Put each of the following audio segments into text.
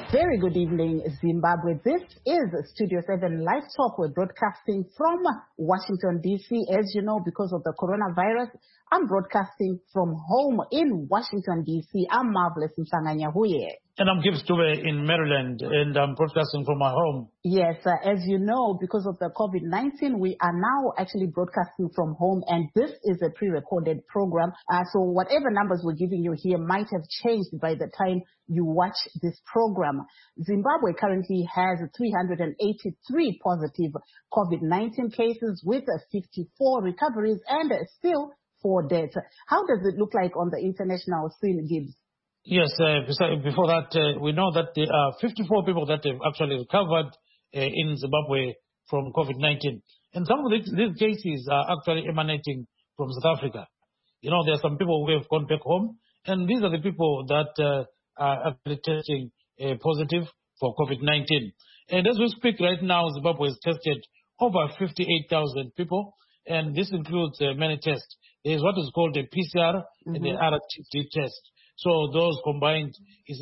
Very good evening, Zimbabwe. This is Studio 7 Live Talk. We're broadcasting from Washington, D.C. As you know, because of the coronavirus, I'm broadcasting from home in Washington, D.C. I'm Marvelous Msanganyahuye. And I'm Gibbs Dube in Maryland, and I'm broadcasting from my home. Yes, as you know, because of the COVID-19, we are now actually broadcasting from home, and this is a pre-recorded program. So whatever numbers we're giving you here might have changed by the time you watch this program. Zimbabwe currently has 383 positive COVID-19 cases with 54 recoveries and still 4 deaths. How does it look like on the international scene, Gibbs? Yes, before that, we know that there are 54 people that have actually recovered in Zimbabwe from COVID-19. And some of these cases are actually emanating from South Africa. You know, there are some people who have gone back home, and these are the people that are actually testing positive for COVID-19. And as we speak right now, Zimbabwe has tested over 58,000 people, and this includes many tests. There is what is called a PCR and the RT test. So those combined is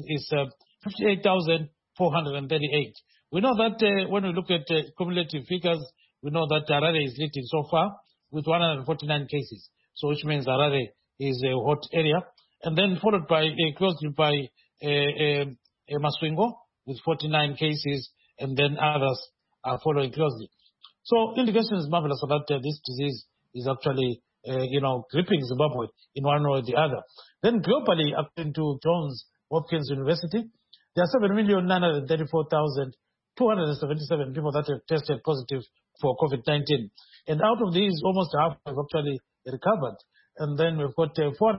58,438. We know that when we look at cumulative figures, we know that Harare is leading so far with 149 cases. So which means Harare is a hot area. And then followed by, closely by Masvingo with 49 cases, and then others are following closely. So indication is marvelous that this disease is actually gripping Zimbabwe in one way or the other. Then globally, according to Johns Hopkins University, there are 7,934,277 people that have tested positive for COVID-19. And out of these, almost half have actually recovered. And then we've got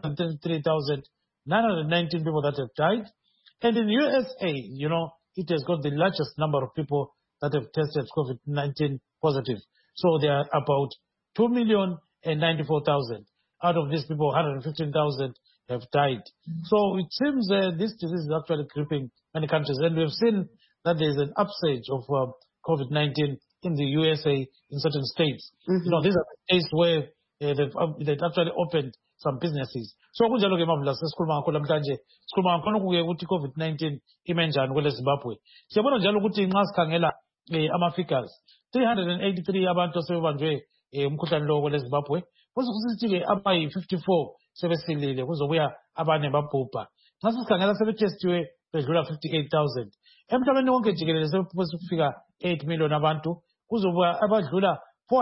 433,919 people that have died. And in USA, it has got the largest number of people that have tested COVID-19 positive. So there are about 2,094,000. Out of these people, 115,000 have died. So it seems this disease is actually gripping many countries. And we've seen that there is an upsurge of COVID-19 in the USA in certain states. These are the states where they've actually opened some businesses. So kunjalo ke mavula sesikhuluma ngakho namhlanje sikhuluma ngakho ukuthi COVID-19 ime njani kwele Zimbabwe. Siyabona njalo ukuthi nxa sikhangela ama-figures 383 abantu sebebanjwe umkhuhlane lo kwele Zimbabwe. Kusithi ke abayi-54 sebesilile kuzobuya abane babhubha. Nxa sikhangela sebetestiwe bedlula 58,000. Emhlabeni wonke jikelele sebekufika 8 million abantu kuzobuya abadlula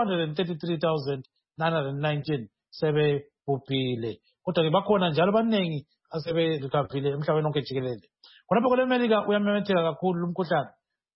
433,919 sebebhubhile. Kodwa ke bakhona njalo abaningi aseberikavile emhlabeni wonke jikelele. Khonapho kwele America uyamemetheka kakhulu umkhuhlane.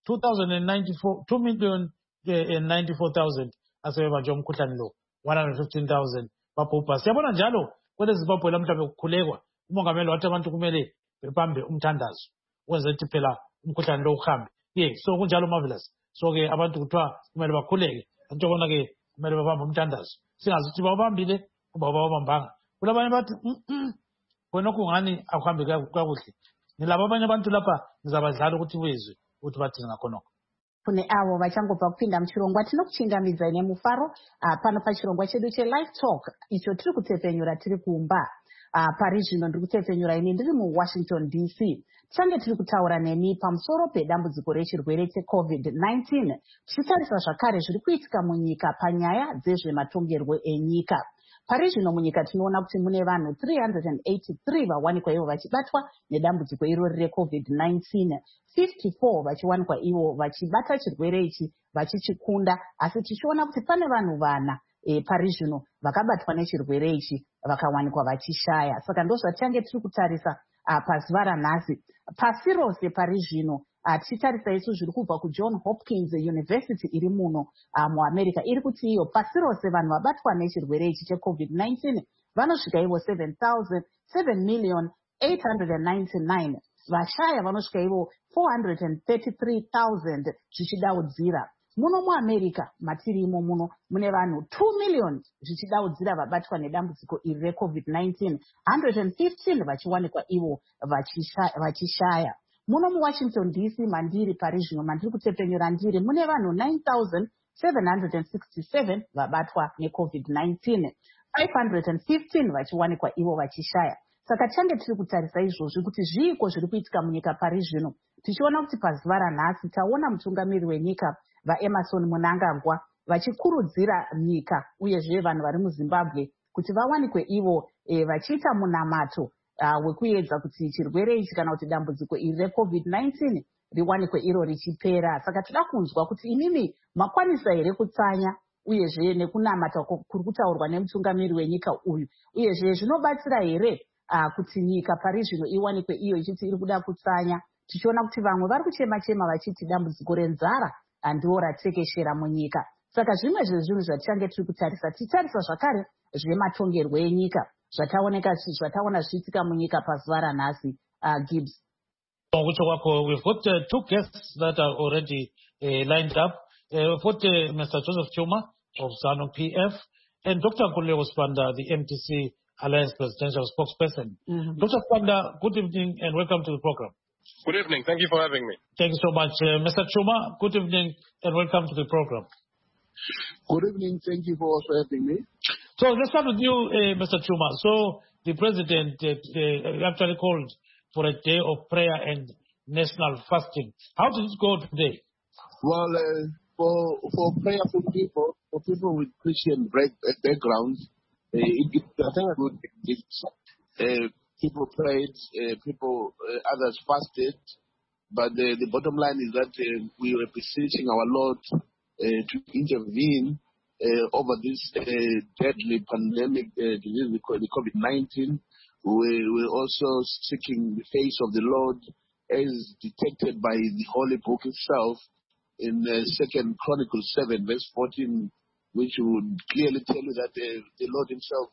2,094,000 asebebanjwe umkhuhlane lo. 115,000 babhubha. Siyabona njalo kwele Zimbabwe lamhlanje kukhulekwa. Umongameli wathi abantu kumele bebambe umthandazo. Wenze ukuthi phela umkhuhlane lo uhambe. So kunjalo marvelous. So ke abantu kuthiwa kumele bakhuleke. Antobona ke kumele babambe umthandazo. Singazi ukuthi babambile kuba babambanga. Kulabanye bathi wena kungani akuhambe kakuhle. Nilabo abanye abantu lapha ngizabadlala ukuthi wezwe ukuthi bathi ngakhonoko. Kune avo vachangobva kupinda muchirongwa tinokuchingamidza nemufaro pano pachirongwa chedu che-Live Talk icho tiri kutepfenyura tiri kumba pari zvino ndiri kutepfenyura ini ndiri muWashington DC. Tichange tiri kutaura nemi pamusoro pedambudziko rechirwere cheCovid-19 tichitarisa zvakare zviri kuitika munyika panyaya dzezvematongerwo enyika. Pari zvino munyika tinoona kuti mune vanhu 383 vawanikwa ivo vachibatwa nedambudziko irori reCovid-19, 54 vachiwanikwa ivo vachibata chirwere ichi vachichikunda, asi tichiona kuti pane vanhu vana pari zvino vakabatwa nechirwere ichi vakawanikwa vachishaya. Saka ndozvatichange tiri kutarisa pazuva ranhasi. Pasi rose pari zvino tichitarisa isu zviri kubva kuJohns Hopkins University iri muno muAmerica iri kuti iyo pasi rose vanhu vabatwa nechirwere ichi cheCovid-19 vanosvika ivo 7,899. Vashaya vanosvika ivo 433,000 zvichidaudzira. Muno muAmerica matiri imo muno mune vanhu 2,000,000 zvichidaudzira vabatwa nedambudziko iri reCovid-19, 115 vachiwanikwa ivo vachishaya. Muno muWashington DC mandiri pari zvino mandiri kutepfenyura ndiri mune vanhu 9,767 vabatwa neCovid-19, 515 vachiwanikwa ivo vachishaya. saka tichange tiri kutarisa izvozvi kuti zviiko zviri kuitika munyika pari zvino, tichiona kuti pazuva ranhasi taona mutungamiri wenyika vaEmmerson Mnangagwa vachikurudzira nyika uyezve vanhu vari muZimbabwe kuti vawanikwe ivo vachiita munamato wekuedza kuti chirwere ichi kana kuti dambudziko iri reCovid-19 riwanikwe iro richipera. Saka toda kunzwa kuti inini makwanisa here kutsanya uyezve nekunamata kuri kutaurwa nemutungamiri wenyika uyu, uyezve zvinobatsira here kuti nyika pari zvino iwanikwe iyo ichiti iri kuda kutsanya, tichiona kuti vamwe vari kuchema-chema vachiti dambudziko renzara ndiwo ratekeshera munyika. Saka zvimwe zvezvinhu zvatichange tiri kutarisa, titarisa zvakare zvematongerwo enyika zvataona zvichiitika munyika pazuva ranhasi. Gibbs. We've got two guests that are already lined up. We've got Mr. Joseph Chuma of ZANU PF and Dr. Nkululeko Sibanda, the MTC Alliance Presidential Spokesperson. Dr. Sibanda, good evening and welcome to the program. Good evening. Thank you for having me. Thank you so much. Mr. Chuma, good evening and welcome to the program. Good evening. Thank you for also having me. So let's start with you, Mr. Chuma. So the president actually called for a day of prayer and national fasting. How did it go today? Well, for prayerful people, for people with Christian backgrounds, I think good. People prayed, others fasted, but the bottom line is that we were beseeching our Lord to intervene over this deadly pandemic disease, the COVID-19. We were also seeking the face of the Lord as detected by the Holy Book itself in 2 Chronicles 7, verse 14, which would clearly tell you that the Lord himself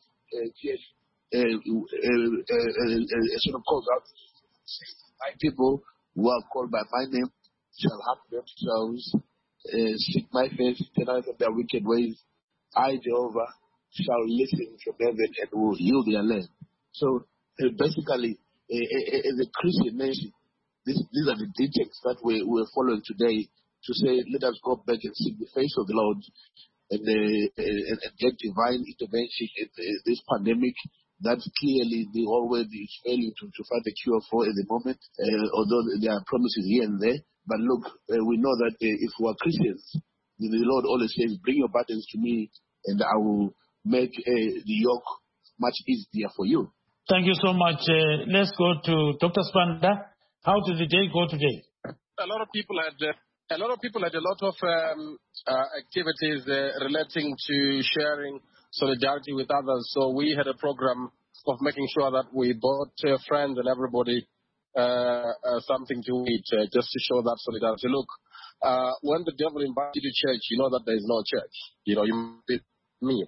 sort of calls out, my people who are called by my name shall humble themselves, seek my face, turn out of their wicked ways. I, Jehovah, shall listen from heaven and will heal their land. So basically, as a Christian nation, these are the dictates that we're following today to say, let us go back and seek the face of the Lord and get divine intervention in this pandemic that clearly the whole world is failing to find a cure for at the moment, although there are promises here and there. But look, we know that if we are Christians, the Lord always says, bring your burdens to me and I will make the yoke much easier for you. Thank you so much. Let's go to Dr. Sibanda. How did the day go today? A lot of people had a lot of activities relating to sharing solidarity with others. So we had a program of making sure that we brought friends and everybody something to eat, just to show that solidarity. Look, when the devil invites you to church, you know that there is no church. You know, you me.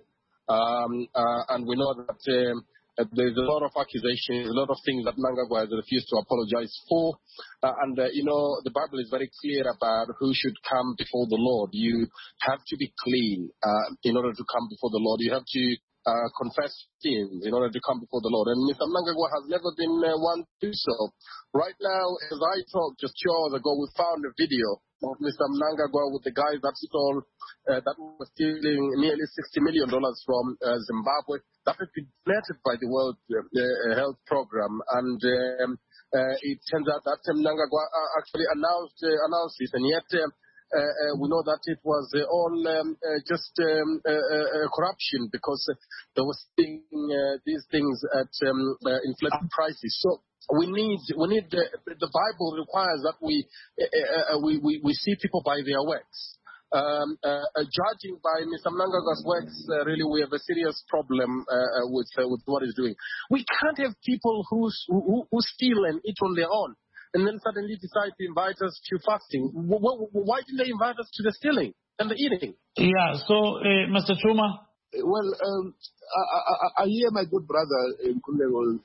And we know that there's a lot of accusations, a lot of things that Mnangagwa has refused to apologize for. You know, the Bible is very clear about who should come before the Lord. You have to be clean in order to come before the Lord. You have to confess sins in order to come before the Lord. And Mr. Mnangagwa has never been one to do so. Right now, as I talked just 2 hours ago, we found a video of Mr. Mnangagwa with the guys that stole, that was stealing nearly $60 million from Zimbabwe. That has been donated by the World Health Program. And it turns out that Mnangagwa actually announced this, and yet we know that it was all just corruption, because they were seeing these things at inflated prices. So we need the Bible requires that we see people by their works. Judging by Mr. Mnangagwa's works, really we have a serious problem with what he's doing. We can't have people who steal and eat on their own and then suddenly decide to invite us to fasting. Why didn't they invite us to the stealing and the eating? Yeah, so Mr. Chuma? Well, I hear my good brother Nkululeko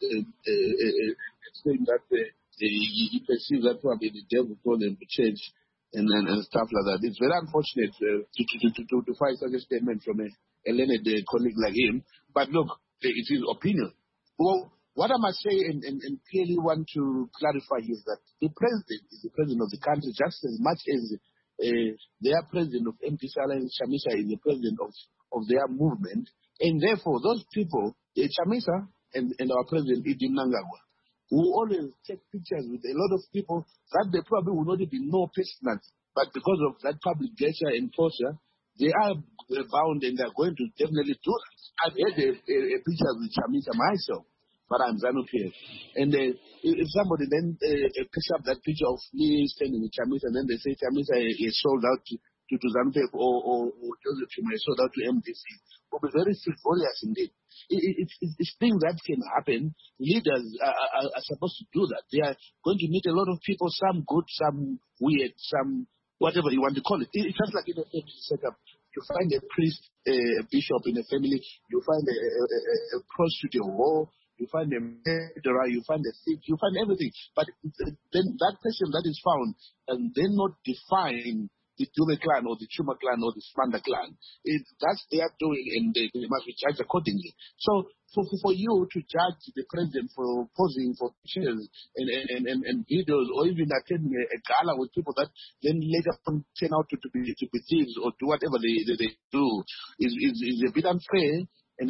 saying that he perceives that probably the devil told him to change and stuff like that. It's very unfortunate to find such a statement from a learned colleague like him. But look, it's his opinion. Well, what I must say and clearly want to clarify is that the president is the president of the country just as much as their president of MTC Alliance, Chamisa, is the president of their movement. And therefore, those people, Chamisa and our president, Idi Mnangagwa, who always take pictures with a lot of people that they probably would not even know personally. But because of that public gesture and posture, they are bound and they're going to definitely do that. I've had a picture with Chamisa myself, but I'm ZANU-PF. And if somebody then picks up that picture of me standing with Chamisa, and then they say Chamisa is sold out to ZANU-PF or Joseph Chuma is sold out to MDC, will be very frivolous indeed. It's things that can happen. Leaders are supposed to do that. They are going to meet a lot of people, some good, some weird, some whatever you want to call it. It's just like in a family setup. You find a priest, a bishop in a family. You find a prostitute, a whore. You find a murderer. You find a thief. You find everything. But then that person that is found, and they're not defined the Dube clan or the Chuma clan or the Smanda clan. That's their doing, and they must be judged accordingly. So for you to judge the president for posing for pictures and videos, or even attending a gala with people that then later on turn out to be thieves or do whatever they do is a bit unfair and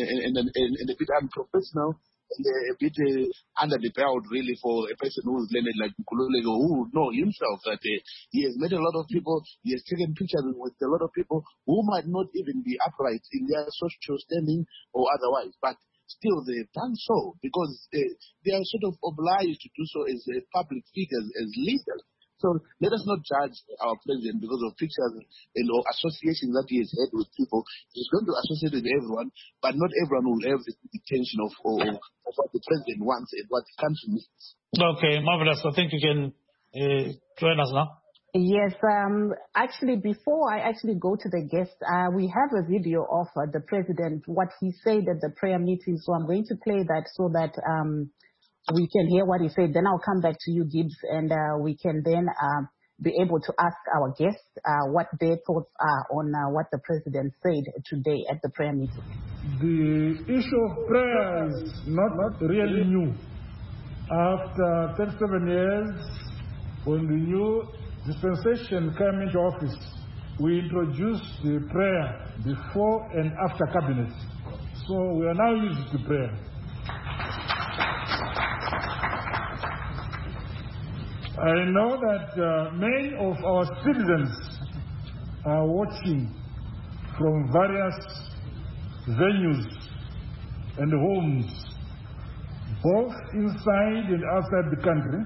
a bit unprofessional. And a bit under the belt, really, for a person who is learned like Nkululeko, who know himself that he has met a lot of people, he has taken pictures with a lot of people who might not even be upright in their social standing or otherwise, but still they've done so because they are sort of obliged to do so as public figures, as leaders. So let us not judge our president because of pictures and or associations that he has had with people. He's going to associate with everyone, but not everyone will have the intention of what the president wants and what the country needs. Okay, marvelous. I think you can join us now. Yes, actually, before I actually go to the guest, we have a video of the president, what he said at the prayer meeting. So I'm going to play that so that we can hear what he said. Then I'll come back to you, Gibbs, and we can then be able to ask our guests what their thoughts are on what the president said today at the prayer meeting. The issue of prayer is not really new. After 37 years, when the new dispensation came into office, we introduced the prayer before and after cabinet. So we are now used to prayer. I know that many of our citizens are watching from various venues and homes, both inside and outside the country.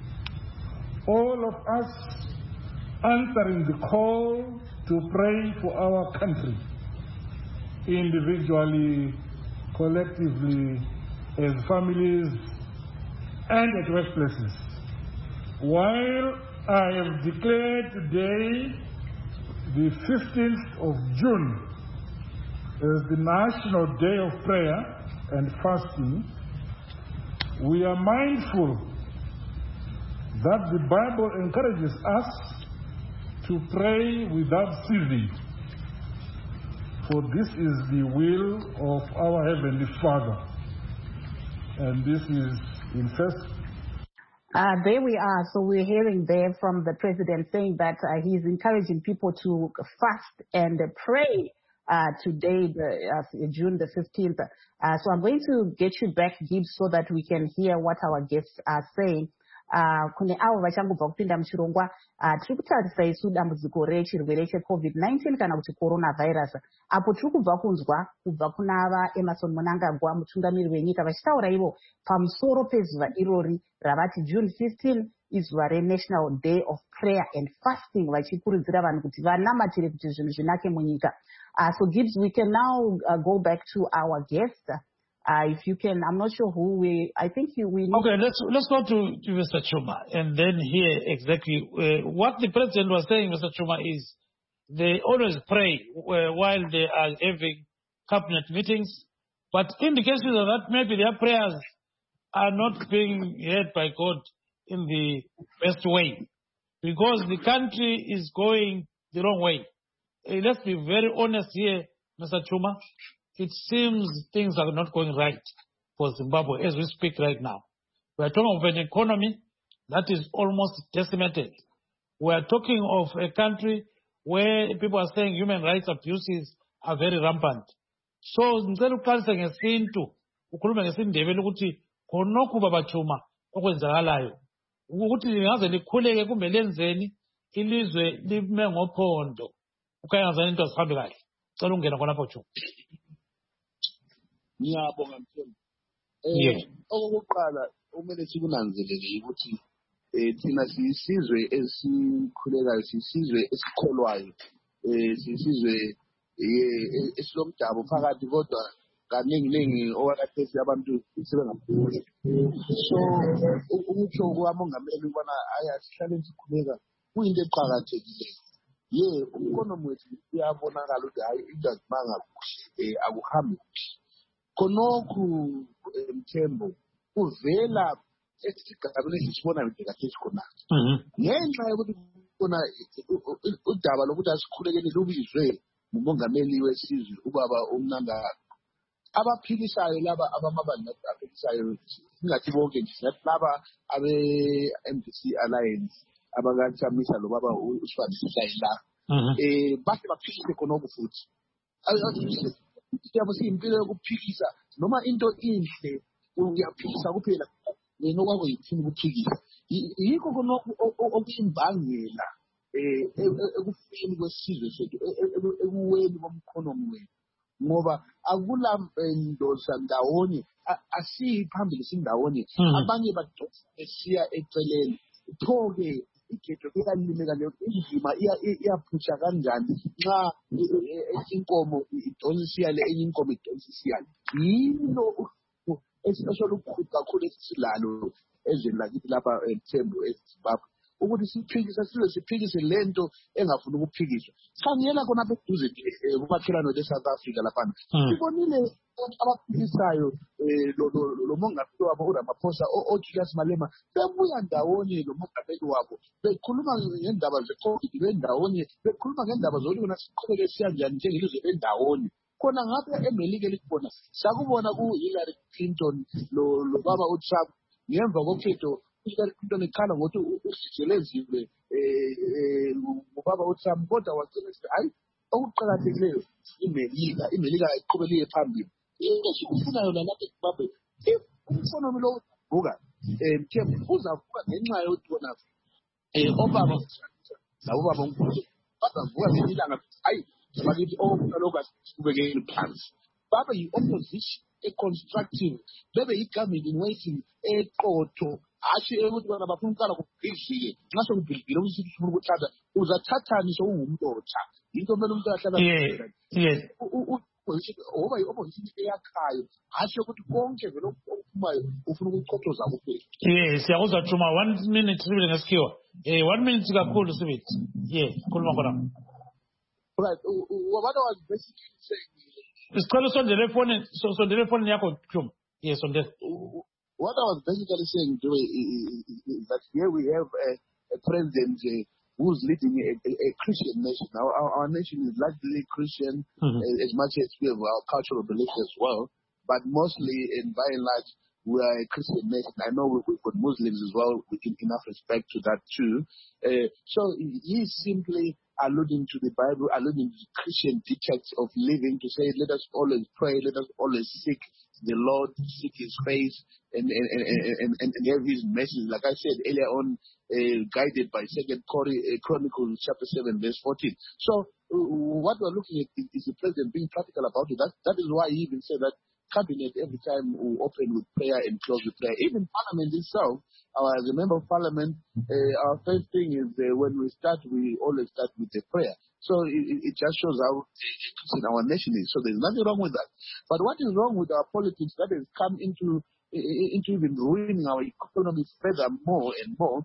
All of us answering the call to pray for our country, individually, collectively, as families, and at workplaces. While I have declared today, the 15th of June, as the National Day of Prayer and Fasting, we are mindful that the Bible encourages us to pray without ceasing, for this is the will of our Heavenly Father. And this is in First. There we are. So we're hearing there from the president saying that he's encouraging people to fast and pray today, June the 15th. So I'm going to get you back, Gibbs, so that we can hear what our guests are saying. Kune avo vachangobva kupinda muchirongwa tiri kutarisa isu dambudziko rechirwere cheCovid-19 kana kuti coronavirus, apo tiri kubva kunzwa kubva kuna ava Emerson Mnangagwa, mutungamiri wenyika, vachitaura ivo pamusoro pezuva irori ravati June 15 izuva reNational Day of Prayer and Fasting, vachikurudzira vanhu kuti vanamatire kuti zvinhu zvinake munyika. So Gibbs, we can now go back to our guest. If you can, I'm not sure who I think we need. Okay, let's go to Mr. Chuma and then hear exactly what the president was saying. Mr. Chuma is they always pray while they are having cabinet meetings, but indications of that maybe their prayers are not being heard by God in the best way because the country is going the wrong way. Let's be very honest here, Mr. Chuma. It seems things are not going right for Zimbabwe as we speak right now. We are talking of an economy that is almost decimated. We are talking of a country where people are saying human rights abuses are very rampant. So, ngicela uqalise ngesintu ukhuluma ngesindebele ukuthi khonokho babachuma okwenzakalayo ukuthi lingaze likhuleke kumbe lenzeni ilizwe lime ngophondo ukayangazana into azihambe kahle cela ungena khonapho Chuma. Ngiyabonga Mthembu. Okokuqala kumele sikunanzelele ukuthi thina siyisizwe esikhulekayo, siyisizwe esikholwayo, siyisizwe esilomdabu phakathi kodwa kaningi okwakhathesi abantu sebengabhuli. So ukutsho kwamongameli ubona sihlale sikhuleka kuyinto eqakathekileyo. Umkhonomi wethu uyabonakala ukuthi hayi into azimanga kuhle, akuhambi kuhle. Khonokhu Mthembu kuvela esigabeni esisibona nje kahle sikhona. Ngenxa yokuthi khona udaba lokuthi asikhulekeni lubizwe ngumongameli wesizwe ubaba uMnangagwa. Abaphikisayo laba abamabandla abaphikisayo singathi bonke nje laba abe-MDC Alliance abakathamisa lo baba uSibandile la. Bahle baphikise khonokho futhi. Siyabo siyimpilo yokuphikisa noma into inhle uyaphikisa kuphela nokwakho yithini ukuphikisa. Yikho khonokho okuyimbangela ekufeni kwesizwe sethu ekuweni komkhonomi wethu. Ngoba akulandosa ndawonye asiphambili sindawonye abanye bagcina besiya eceleni pho-ke igedo liyalimeka leyo indima iyaphusha kanjani nxa inkomo idonsisiya le enye inkomo idonsisiya yilo esolukhulu kakhulu esilalo ezweni lakithi lapha Mthembu eZimbabwe ukuthi siphikise lento engafuni ukuphikiswa. Khangela khona beduze kumakhelwane le-South Africa lapha sibonile abaphikisayo lo mongameli wabo uRamaphosa Julius Malema bebuya ndawonye lo mongameli wabo bekhuluma ngendaba ze-COVID bendawonye bekhuluma ngendaba zokuthi siqhubeke siya njani njengelizwe bendawonye. Khona ngapha eMelika likhona sakubona ku-Hillary Clinton lo baba uTrump ngemva kokhetho Hillary Clinton ekhala ngokuthi usijeleziwe ngubaba uTrump kodwa wagcina ethi hayi okuqakathekileyo iMelika iqhubele iye phambili. Into sikufunayo lalapha eZimbabwe umkhonomi lo uvuka Mthembu uzavuka ngenxa yokuthi bona obaba labobaba onkulu bazavuka ngelanga hayi bakithi lokhu asikubekeli phansi babe yi-opposition constructive bebe yi-government waiting eqotho asho ukuthi bona bafuna ukuqala kubhidlike nxa sokubhidlile ukuthi sifuna ukuthatha uzathathani sokungumlotha into kumele umuntu ahlala oba yi-opposition eyakhayo asho ukuthi konke vele okuphumayo ufuna ukuchothoza kuphela. Siyakuzwa Chuma 1 minute sibili ngesikhiwa 1 minute kakhulu sibili khuluma khona. Right, what I was basically saying isicelo sondele efonini yakho Chuma. Sondele. What I was basically saying is that here we have a president who's leading a Christian nation. Our nation is largely Christian, as much as we have our cultural beliefs as well, but mostly and by and large we are a Christian nation. I know we've got Muslims as well. We give enough respect to that too. So he's simply alluding to the Bible, alluding to the Christian dictates of living, to say, let us always pray, let us always seek the Lord, seek His face, and have His message. Like I said earlier on, guided by 2 Chronicles chapter 7, verse 14. So what we're looking at is the president being practical about it. That is why he even said that cabinet every time we open with prayer and close with prayer. Even Parliament itself, as a member of Parliament, our first thing is when we start, we always start with a prayer. So it just shows how in our nation is. So there's nothing wrong with that. But what is wrong with our politics that has come into even ruining our economy further more and more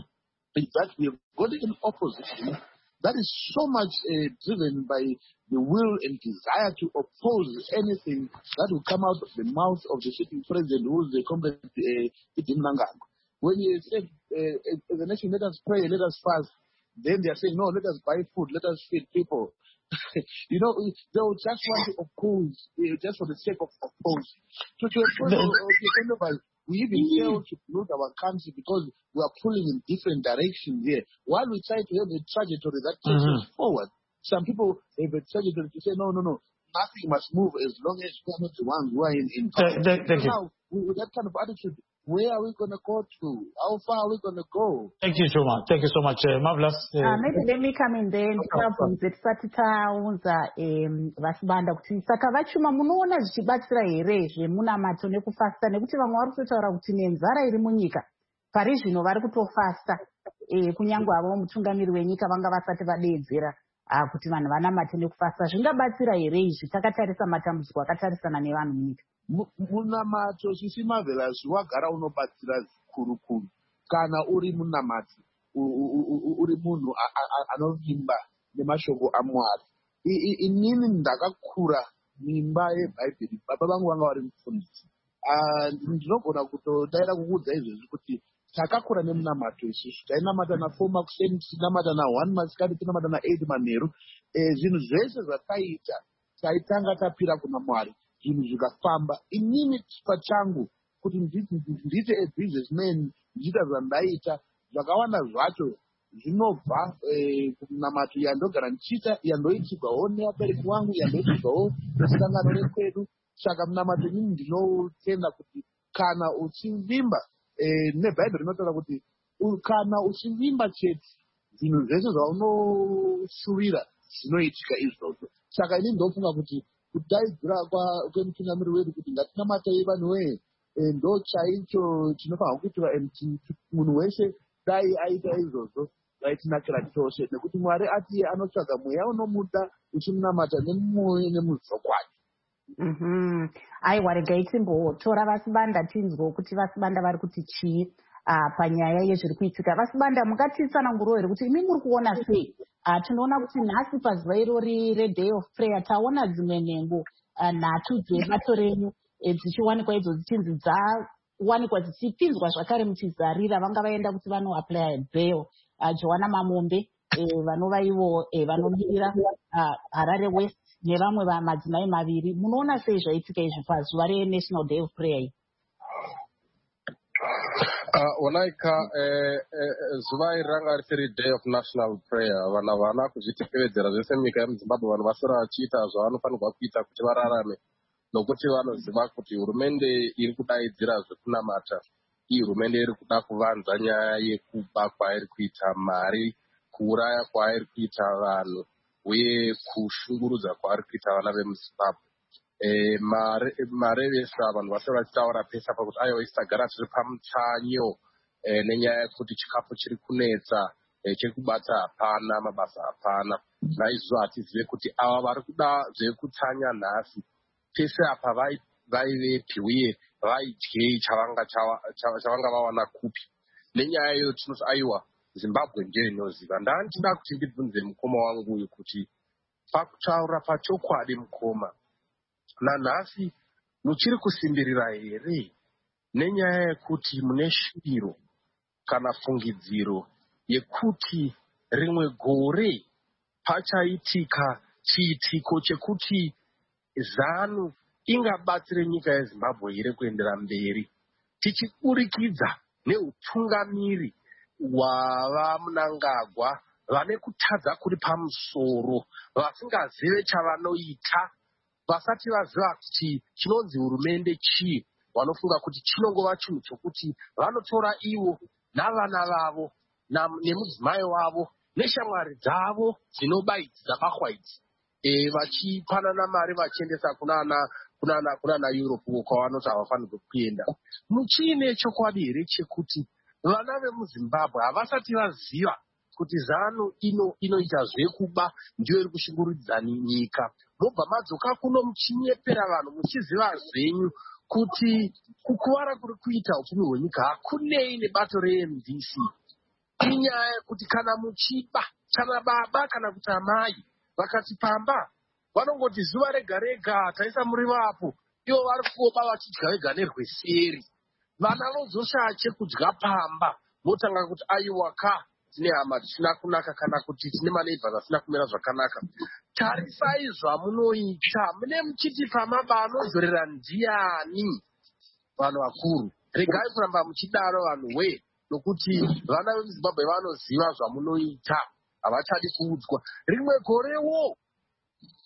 is that we have got an opposition that is so much driven by the will and desire to oppose anything that will come out of the mouth of the sitting president, who is the comrade Mnangagwa. When you say, as a nation, let us pray, let us fast, then they are saying, no, let us buy food, let us feed people. They will just want to oppose, just for the sake of opposing. So to a point, we even fail to build our country because we are pulling in different directions here. While we try to have a trajectory that takes us forward, some people have a trajectory to say, no, nothing must move as long as we are not the ones who are in power. Thank you. Now, with that kind of attitude, where are we going to go to? How far are we going to go? Thank you so much. Thank you so much. Marvelous. Maybe let me come in then. Tisati taunza vasibanda kuti saka vachuma munoona zvichibatsira here zvemunamato nekufasta nekuti vamwe vari kutotaura kuti nenzara iri munyika pari zvino vari kutofasta kunyange avo mutungamiri wenyika vanga vasati vadeedzera kuti vanhu vanamate nekufasta zvingabatsira here izvi takatarisa matambudziko akatarisana nevanhu munyika. Munamato sisi Marvelous wagara unobatsira zvikuru kana uri munamati uri munhu anovimba nemashoko aMwari. Inini ndakakura mimba yeBhaibheri, baba vangu vanga vari mufundisi. Ndinogona kutodaira kukuudza izvezvi kuti takakura nemunamato isusu. Tainamata na4 makuseni, tinamata na1 masikati, tinamata na8 manheru. Zvinhu zvese zvataita taitanga tapira kuna Mwari, zvinhu zvikafamba. Inini pachangu kuti ndite a businessman, ndichita zvandaita, zvakawanda zvacho zvinobva kunamato yandogara ndichita, yandoitirwawo nevabereki vangu, yandoitirwawo nesangano rekwedu. Saka munamato inini ndinotenda kuti kana uchivimba, neBhaibheri rinotaura kuti kana uchivimba chete, zvinhu zvese zvaunoshuvira zvinoitika izvozvo. Saka inini ndofunga kuti kudaidzira kwemutungamiri wedu kuti ngatinamatei vanhu wee, ndo chaicho chinofanirwa kuitwa, munhu wese dai aita izvozvo vaitinakira chose, nekuti Mwari ati anotsvaga mweya unomuda uchimunamata nemwoyo nemuzivo kwake. Aiwa, regai timbotora vasibanda tinzwo kuti vasibanda vari kuti chii panyaya yezviri kuitika. Vasibanda, mungatitsanangurawo here kuti imi muri kuona sei? Tinoona kuti nhasi pazuva irori reDay of Prayer taona dzimwe nhengo nhatu dzebato renyu dzichiwanikwa idzo dzichinzi dzawanikwa dzichipinzwa zvakare muchizarira vanga vaenda kuti vanoaplya bail. Joana Mamombe vanova ivo vanomirira Harare West nevamwe madzimai maviri. Munoona sei zvaitika izvi pazuva reNational Day of Prayer? Walaika zuva iri ranga risiri Day of National Prayer, vanhu havana kuzvitevedzera zvese munyika yemuZimbabwe. Vanhu vasara vachiita zvavanofanirwa kuita kuti vararame, nokuti vanoziva kuti hurumende iri kudaidzira zvekunamata. Iyi hurumende iri kuda kuvanza nyaya yekuba kwairi kuita mari, kuuraya kwairi kuita vanhu, uye kushungurudza kwaari kuita vana vemuZimbabwe. Marevesa vanhu vase vachitaura pesa pakuti aiwa isagara tiri pamutsanyo nenyaya yekuti chikafu chiri kunetsa, chekubata hapana, mabasa hapana. Naizvo hatizive kuti ava vari kuda zvekutsanya nhasi pese apa vaivepi uye vaidyei chavanga vawana kupi. Nenyaya iyoyo tinoti aiwa Zimbabwe ndiyo inoziva. Ndandichida kuti ndibvunze mukoma wangu uyu kuti pakutaura pachokwadi mukoma, nanhasi muchiri kusimbirira here nenyaya yekuti mune shiro kana fungidziro yekuti rimwe gore pachaitika chiitiko chekuti ZANU ingabatsire nyika yeZimbabwe here kuendera mberi, tichiburikidza neutungamiri hwavaMnangagwa vane kutadza kuri pamusoro, vasingazive chavanoita, vasati vaziva kuti chinonzi hurumende chii, vanofunga kuti chinongova chinhu chokuti vanotora ivo navana vavo nemudzimai wavo neshamwari dzavo dzinobaidzi dzabahwa idzi, vachipanana mari vachiendesa kunana Europe kwavanoti havafanirwe kuenda. Muchiine chokwadi here chekuti vana vemuZimbabwe havasati vaziva kuti ZANU inoita zvekuba ndiyo iri kushungurudzira nyika, mobva madzoka kuno muchinyepera vanhu muchiziva zvenyu kuti kukuvara kuri kuita upfumi hwenyika hakunei nebato reMDC. Inyaya yekuti kana muchiba, kana baba kana kuti amai vakati pamba, vanongoti zuva rega rega taisa muriwo apo, ivo vari kuoba vachidya vega nerweseri. Vana vozoshaya chekudya pamba, votanga kuti aiwa ka tine hama tisina kunaka kana kuti tine maneibhas asina kumira zvakanaka. Tarisai zvamunoita, mune muchiti pamaba anozorera ndiani? Vanhu vakuru, regai kuramba muchidaro vanhu we, nokuti vana vemuZimbabwe vanoziva zvamunoita, havachadi kuudzwa. Rimwe gorewo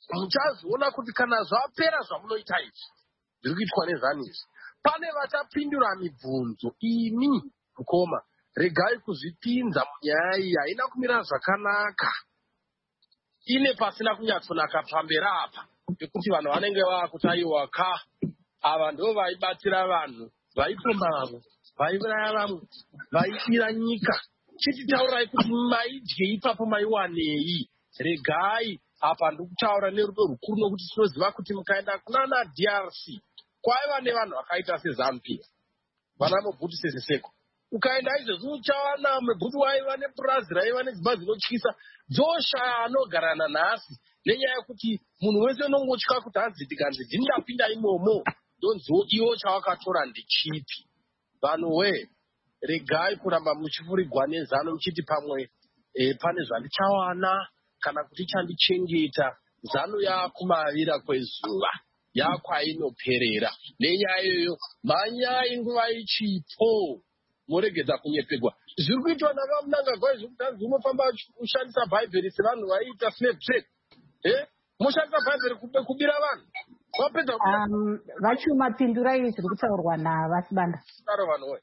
muchazoona kuti kana zvapera zvamunoita izvi zviri kuitwa nezani izvi, pane vachapindura mibvunzo. Imi Mukoma, regai kuzvipinza munyaya iyi, haina kumira zvakanaka, ine pasina kunyatsonaka pamberi apa, ngekuti vanhu vanenge vakuti aiwa ka ava ndo vaibatira vanhu, vaipomba vamwe, vaiuraya vamwe, vaidira nyika. Chititaurai kuti maidye ipapo maiwanei. Regai apa ndikutaura nerudo rukuru, nokuti tinoziva kuti mukaenda kunana DRC kwaiva nevanhu vakaita seZANU-PF, vana Mobutu Sese Seko. Ukaenda izvezvi uchawana Mobutu waiva nepurazi raiva nedzimba dzinotyisa, dzoshaya anogarana nhasi, nenyaya yekuti munhu wese unongotya kuti hanzi ndikanzi ndindapinda imomo ndonziwo iwo chawakatora ndechipi. Vanhuwe, regai kuramba muchifurigwa nezano muchiti pamwe pane zvandichawana kana kuti chandichengeta. Zano yakumavira kwezuva, yakwainoperera. Nenyaya iyoyo manyai nguva ichipo, muregedza kunyepegwa. Zviri kuitwa navamunangagwa zvekutanzi unofamba ushandisa bhaibheri sevanhu vaiita snapchat. Moshandisa bhaibheri kubira vanhu. Wapedza vachumapindurai zviri kutaurwa navasibanda. Vanhuwe,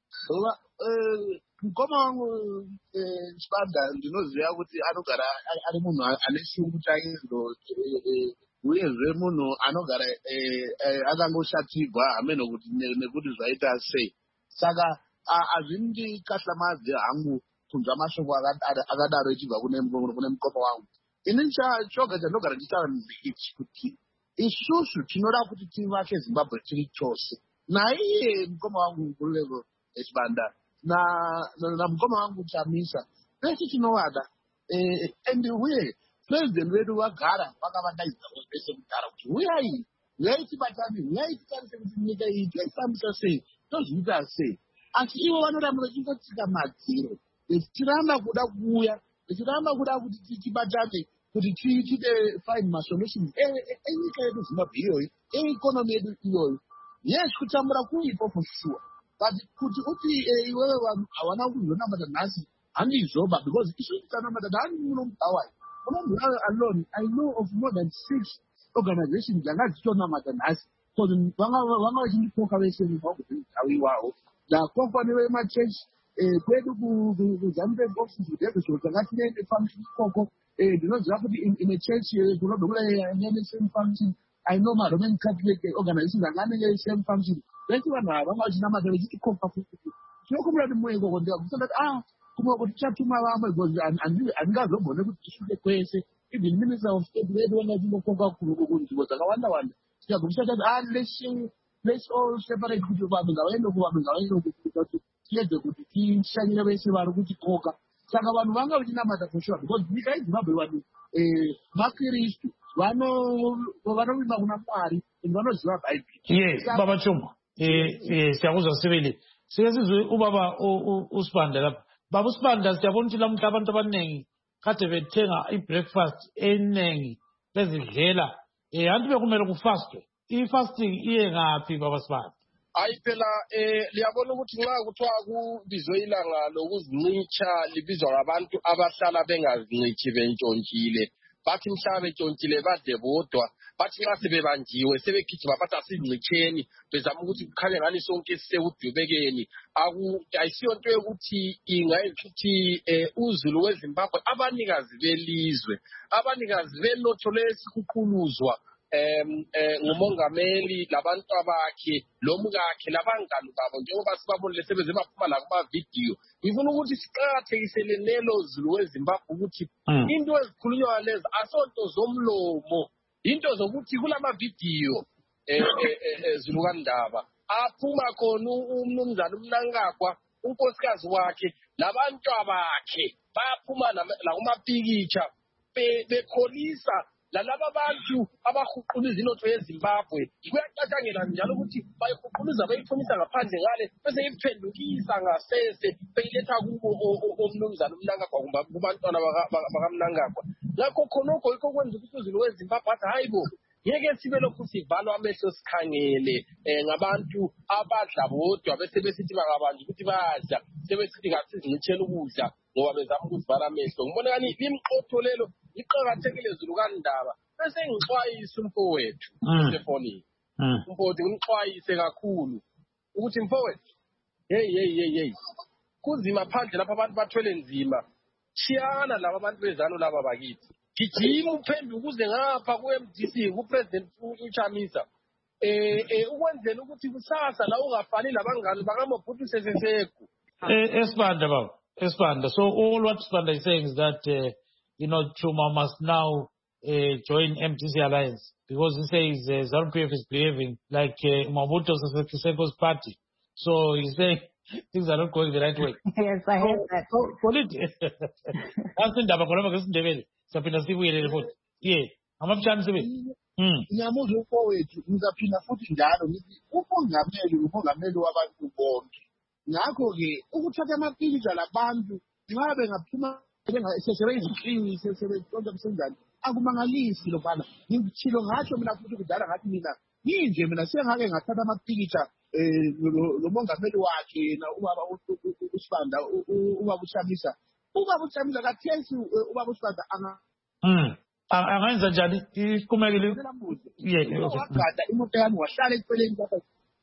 mukoma wangu Sibanda ndinoziva kuti anogara ari munhu ane shungu chaizvo, uyezve munhu anogara akangoshatirwa hameno kuti nekuti zvaita sei. Saka hazvindikatlamadze hangu kunzwa mashoko akadaro echibva kune mukoma wangu. Ini choga chandogara ndichitaura ndeichi kuti isusu tinoda kuti tivake Zimbabwe tiri chose. Naiye mukoma wangu Nkululeko Sibanda na mukoma wangu Chamisa, pese tinovada ende uye president wedu vagara vakavadaidza pese kugara kuti uyai tibatane, uyai titarise kuti nyika iyi taifambisa sei, tozviita sei. Asi ivo vanoramba vachingotsika madziro, vechiramba kuda kuuya, vechiramba kuda kuti tibatane, kuti tiite find masolutions enyika yedu Zimbabwe iyoyi, eikonomi yedu iyoyi. Yes, kutambura kuipo for sure. But kuti uti iwewe vanhu hawana kuzonamata nhasi handizoba, because isusu tikanamata dhani munomugawai unomugawai alone. I know of more than 6 organizations dzanga dzitonamata nhasi, because vanga vachindikoka vese mumagudhawi iwawo ndakokwa nevemachechi kwedu kuZANU-PF office kudevizoro tanga tineende function ikoko. Ndinoziva kuti in a church kunodokura nene same function. I know my Roman Catholic organizations are running the same function. Vese vanhu ava vanga vachinamata vechitikoka futi. Tinokumbira kuti mwengo kondea kusanda kumwe kuti chatuma vamwe, because handingazogone kuti tishuke kwese. Even Minister of State wedu wanga chimbokoka kunzvimbo dzakawanda-wanda. Tikagumisa tati let's all separate kuti vamwe ngavaende kuvamwe ngavaende kuti tiedze kuti tishanyire vese vari kutikoka. Saka vanhu vanga vachinamata for sure, because nyika yeZimbabwe vanhu makristu vanovimba kuna Mwari vanoziva Bhaibheri. Yes, Baba Chuma. Siyakuzwa sibili. Sike sizwe ubaba uSibanda lapha. Baba uSibanda, siyabona ukuthi lamuhla abantu abaningi kade bethenga i-breakfast eningi bezidlela. Anti bekumele kufastwe. I-fasting iye ngaphi Baba Sibanda? hayi phela liyabona ukuthi nxa kuthiwa kubizwe ilanga lokuzincicha libizwa ngabantu abahlala bengazincithi bentshontshile. Bathi mhlawumbe bentshontshile bade bodwa, bathi nxa sebebanjiwe sebegijima bathi asizincitheni bezama ukuthi kukhanye ngani sonke sisekudubekeni. Ayisiyo nto yokuthi ingayithi uzulu weZimbabwe, abanikazi belizwe, abanikazi benotho lesikuquluzwa ngumongameli labantu abakhe lomkakhe labangani babo, njengoba sibabonile sebeze baphuma la kuma-video. Ngifuna ukuthi siqakathekisele nelo zulu weZimbabwe ukuthi into ezikhulunywa lezi asonto zomlomo, into zokuthi kulama-video zulu kaNdaba aphuma khona umnumzana uMnangagwa, unkosikazi wakhe labantu abakhe bayaphuma la kumapikitsha bekholisa lalaba bantu abahuqula izinotho yeZimbabwe. Kuyacatshangela njalo ukuthi bayihuquluza bayiphumisa ngaphandle ngale bese iphendukisa ngasese beyiletha kubo omnumzana uMnangagwa kubantwana bakaMnangagwa. Ngakho khonokho yikho kwenza ukuthi uzulu weZimbabwe athi hayi bo, ngeke sibe lokhu sivalwa amehlo sikhangele ngabantu abadla bodwa bese besithi bangabanje ukuthi bayadla sebesithi ngasizincithela ukudla ngoba bezama ukuzivala amehlo. Ngibona ngani imiqotho lelo iqakathekile Zulu kaNdaba bese ngixwayisa umfowethu efonini umfowethu ngixwayise kakhulu ukuthi mfowethu hey kuzima phandle lapha abantu bathwele nzima chiyana laba abantu bezano laba bakithi gijima uphenduka ukuze ngapha ku-MDC ku-President uChamisa ukwenzela ukuthi kusasa la ungafani labangani bakamabhuti seseseku Esibanda baba Esibanda. So all what Esibanda is saying is that Chuma must now join MDC alliance because he says ZANU-PF is behaving like Mabuto Sese Seko's party. So he's saying things are not going the right way. Yes, I heard that. That's indaba khona ngesindebele. Saphinda sibuyele futhi. Amabutshani sibe. Ngiyamuzwa umfowethu ngizaphinda futhi njalo ngithi umongameli wabantu bonke. Ngakho-ke ukuthatha amapikitsha labantu ngabe ngaphuma sesebenziqinise sebenkonke kusenjani akumangalisi lokubana ngitshilo ngatsho mina futhi kudala ngathi mina yinje mina sengake ngathatha amapikitsha lo mongameli wakhe na ubaba uSibanda ubaba uChamisa kathesi ubaba uSibanda angenza njani iqhumekile wagada imoto yami wahlala eceleni lapha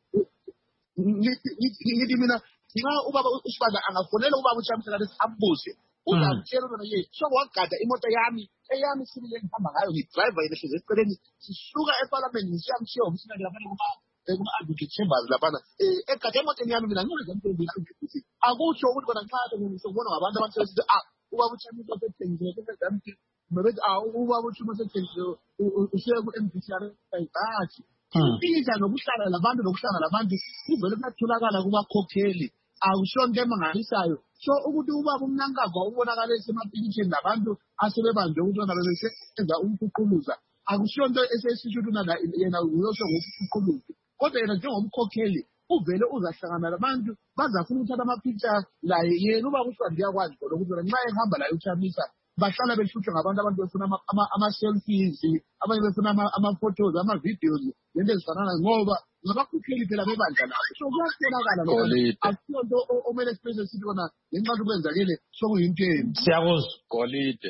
ngithi mina nxa ubaba uSibanda angafonela ubaba uChamisa kathi ambuze uzamtshela ukuthi so wagada imoto yami eyami sibile ngihamba ngayo ngidriver yehleze eceleni sisuka eParliament ngisiyamshiya umsina lapha kuma-advocate chambers laphana egade emotweni yami mina ngingezamtshela ukuthi akutsho ukuthi kona nxa ngizobona ngabantu abasebesithi ubaba uChamisa osethengisile Maybe ubaba uChamisa osethengisile usiye ku-MDC athi impikitsha nokuhlala labantu kuvele kuyatholakala kumakhokheli awushonto emangalisayo so ukuthi ubaba uMnangagwa ubonakala esemapikitsheni labantu asebebanjwe ukuthi bona besesenza umkhuquluza akushonto esesisho ukuthi yena uyosho ngokukhuquluza kodwa yena njengomkhokheli uvele uzahlangana labantu bazafuna ukuthatha amapicture laye yena ubaba uSibanda uyakwazi khona ukuthi nxa ehamba laye uChamisa bahlala behlushwa ngabantu befuna ama-selfies abanye befuna ama-photos ama-videos lento ezifanana ngoba ngabakhupheli phela bebandla lapho so kuyatholakala akusiyonto omele sibese sithi kona ngenxa yokuthi kwenzakele sokuyinto embi siyakuzwa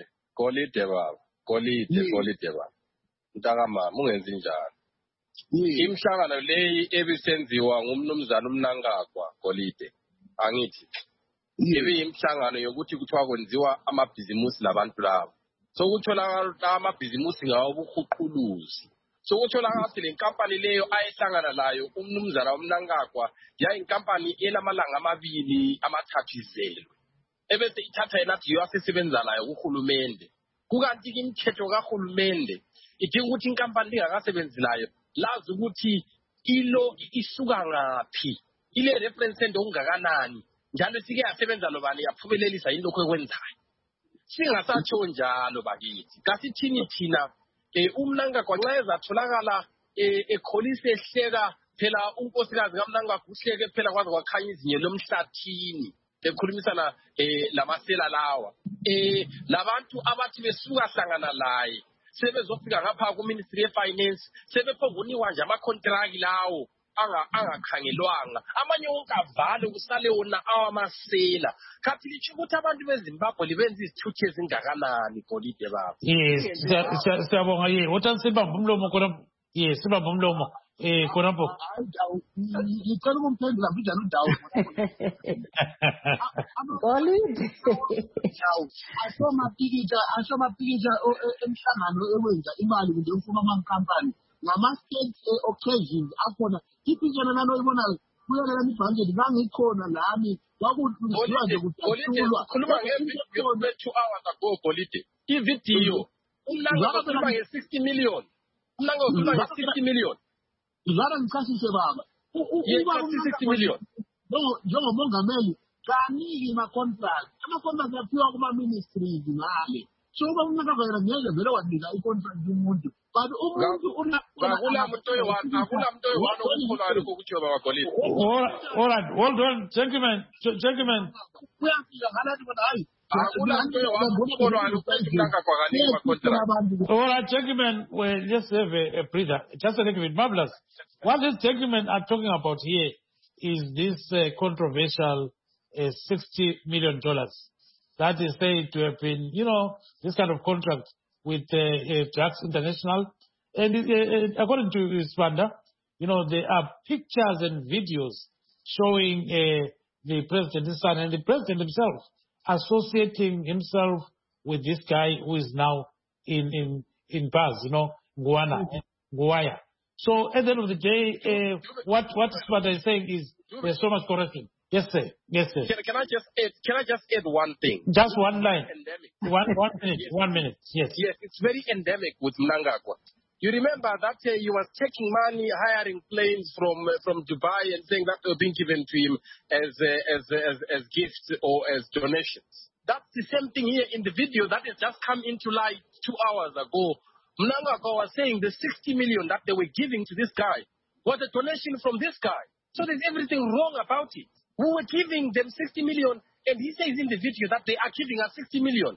golide baba mntakamama ungenzi njalo imhlangano leyi ebisenziwa ngumnumzana uMnangagwa golide angithi imhlangano yokuthi kuthiwa kwenziwa amabhizimusi labantu labo sokutholakala amabhizimusi ngawo ubuhuquluzi sokutholakala ukuthi le nkampani leyo ayehlangana layo umnumzana uMnangagwa yayinkampani elamalanga amabili amathathu izelwe ebese ithatha yena athi yosebenza layo kuhulumende kukanti imithetho kahulumende idinga ukuthi inkampani lingakasebenzi layo lazi ukuthi ilo isuka ngaphi ile reference endokungakanani njalo sike yasebenza lobani yaphumelelisa indokho ekwenzayo singasatsho njalo bakithi kasithini thina uMnangagwa nxa ezatholakala ekholise ehleka phela unkosikazi kaMnangagwa uhleke phela kwaze kwakhanya izinyo lomhlathini ekhulumisana lamasela lawa labantu abathi besuka hlangana laye sebezofika ngapha ku-Ministry ye-Finance sebephonguniwa nje ama-contract lawo angakhangelwanga amanye wonke avale kusale wona awamasela kathi litsho ukuthi abantu beZimbabwe libenza izithuthi ezingakanani golide baba siyabonga wothani sibamba umlomo khona sibamba umlomo khonapho ngicela ukumphendula mbijana uDawu golide asomapikitsha emhlangano ewenza imali kunje ufuna amankampani ngama-state occasions akhona ipikitsha nalo ibonayo kuyalela ibhanjeti ngangikhona nami kwakuziwa nje kudasulwa khuluma nge-2 hours ago golide ividiyo uMnangagwa ukhuluma nge-60 million uMnangagwa ukhuluma nge-60 million zara ngichasise baba ye-60 million njengomongameli kaniki ama-contract aphiwa kuma-ministries ngale so uba uMnangagwa yena ngeke vele wanika i-contract umuntu but umuntu akula muntu oyi-one okukholwayo lokho kuthiwa babagolide all right hold on gentlemen kuyafika ngalathi bona hayi all right, gentlemen, we'll just have a breather. Just a little bit. Marvelous. What these gentlemen are talking about here is this controversial $60 million that is said to have been, this kind of contract with Drugs International. And according to Sibanda, there are pictures and videos showing the president's son and the president himself associating himself with this guy who is now in Paz, Nguaya. So at the end of the day, what Sibanda is saying is there's so much correction. Yes, sir. Yes, sir. Can I just add one thing? Just one line. Endemic. One minute. Yes. 1 minute. Yes. Yes, it's very endemic with Mnangagwa. You remember that he was taking money, hiring planes from Dubai, and saying that they were being given to him as gifts or as donations. That's the same thing here in the video that has just come into light 2 hours ago. Mnangagwa was saying the 60 million that they were giving to this guy was a donation from this guy. So there's everything wrong about it. We were giving them 60 million, and he says in the video that they are giving us 60 million.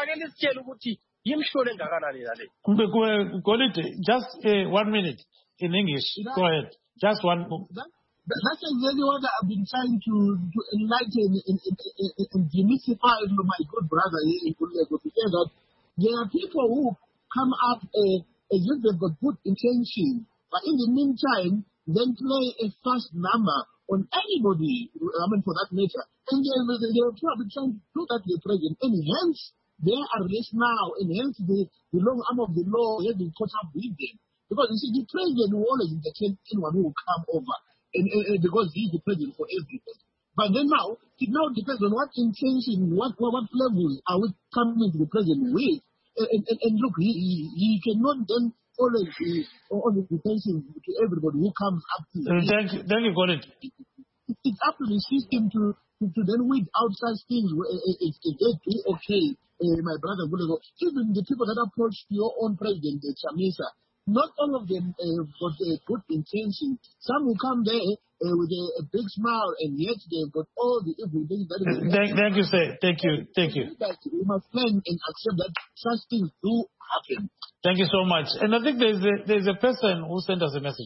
Just 1 minute in English. Go ahead. Just one. That's exactly what I've been trying to enlighten and demystify my good brother here in Kulego, to say that there are people who come up as if they've got good intention, but in the meantime, then play a fast number on anybody, for that matter. And they're probably trying to do that to the president. And hence, their arrest now, and hence the long arm of the law has been caught up with them. Because you see, the president will always entertain anyone who will come over, and because he's the president for everything. But then now, it now depends on what intention, what levels are we coming to the president with. And look, he cannot then always be on the attention to everybody who comes up to him. Thank you, Colin. It's up to the system to then weed out such things. If they do okay, my brother, even the people that approached your own president, Chamisa, not all of them got a good intention. Some will come there with a big smile, and yet they've got all the evil things. Thank you, sir. Thank you. We must learn and accept that such things do happen. Thank you so much. And I think there's a person who sent us a message.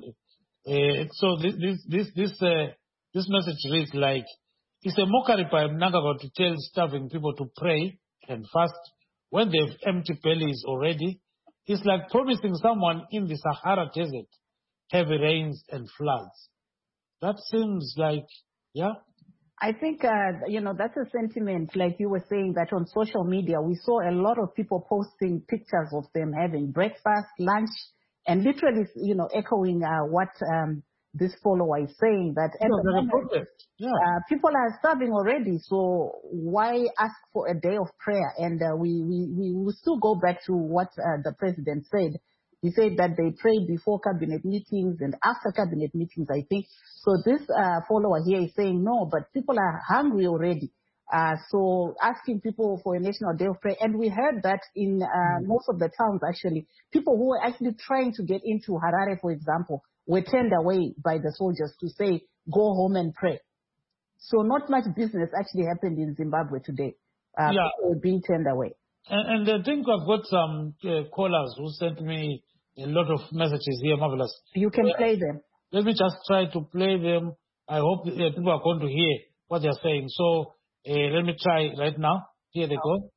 So this message reads like, it's a mockery by Mnangagwa to tell starving people to pray and fast when they've empty bellies already. It's like promising someone in the Sahara desert heavy rains and floods. That seems like, yeah? I think, that's a sentiment, like you were saying, that on social media, we saw a lot of people posting pictures of them having breakfast, lunch, and literally, echoing what this follower is saying, that at the moment, people are starving already, so why ask for a day of prayer? And we will still go back to what the president said. He said that they pray before cabinet meetings and after cabinet meetings, I think. So this follower here is saying, no, but people are hungry already. So asking people for a national day of prayer. And we heard that in most of the towns, actually, people who were actually trying to get into Harare, for example, were turned away by the soldiers to say, go home and pray. So not much business actually happened in Zimbabwe today. People were being turned away. And I think I've got some callers who sent me a lot of messages here, Marvelous. You can play them. Let me just try to play them. I hope people are going to hear what they're saying. So let me try right now. Here they go.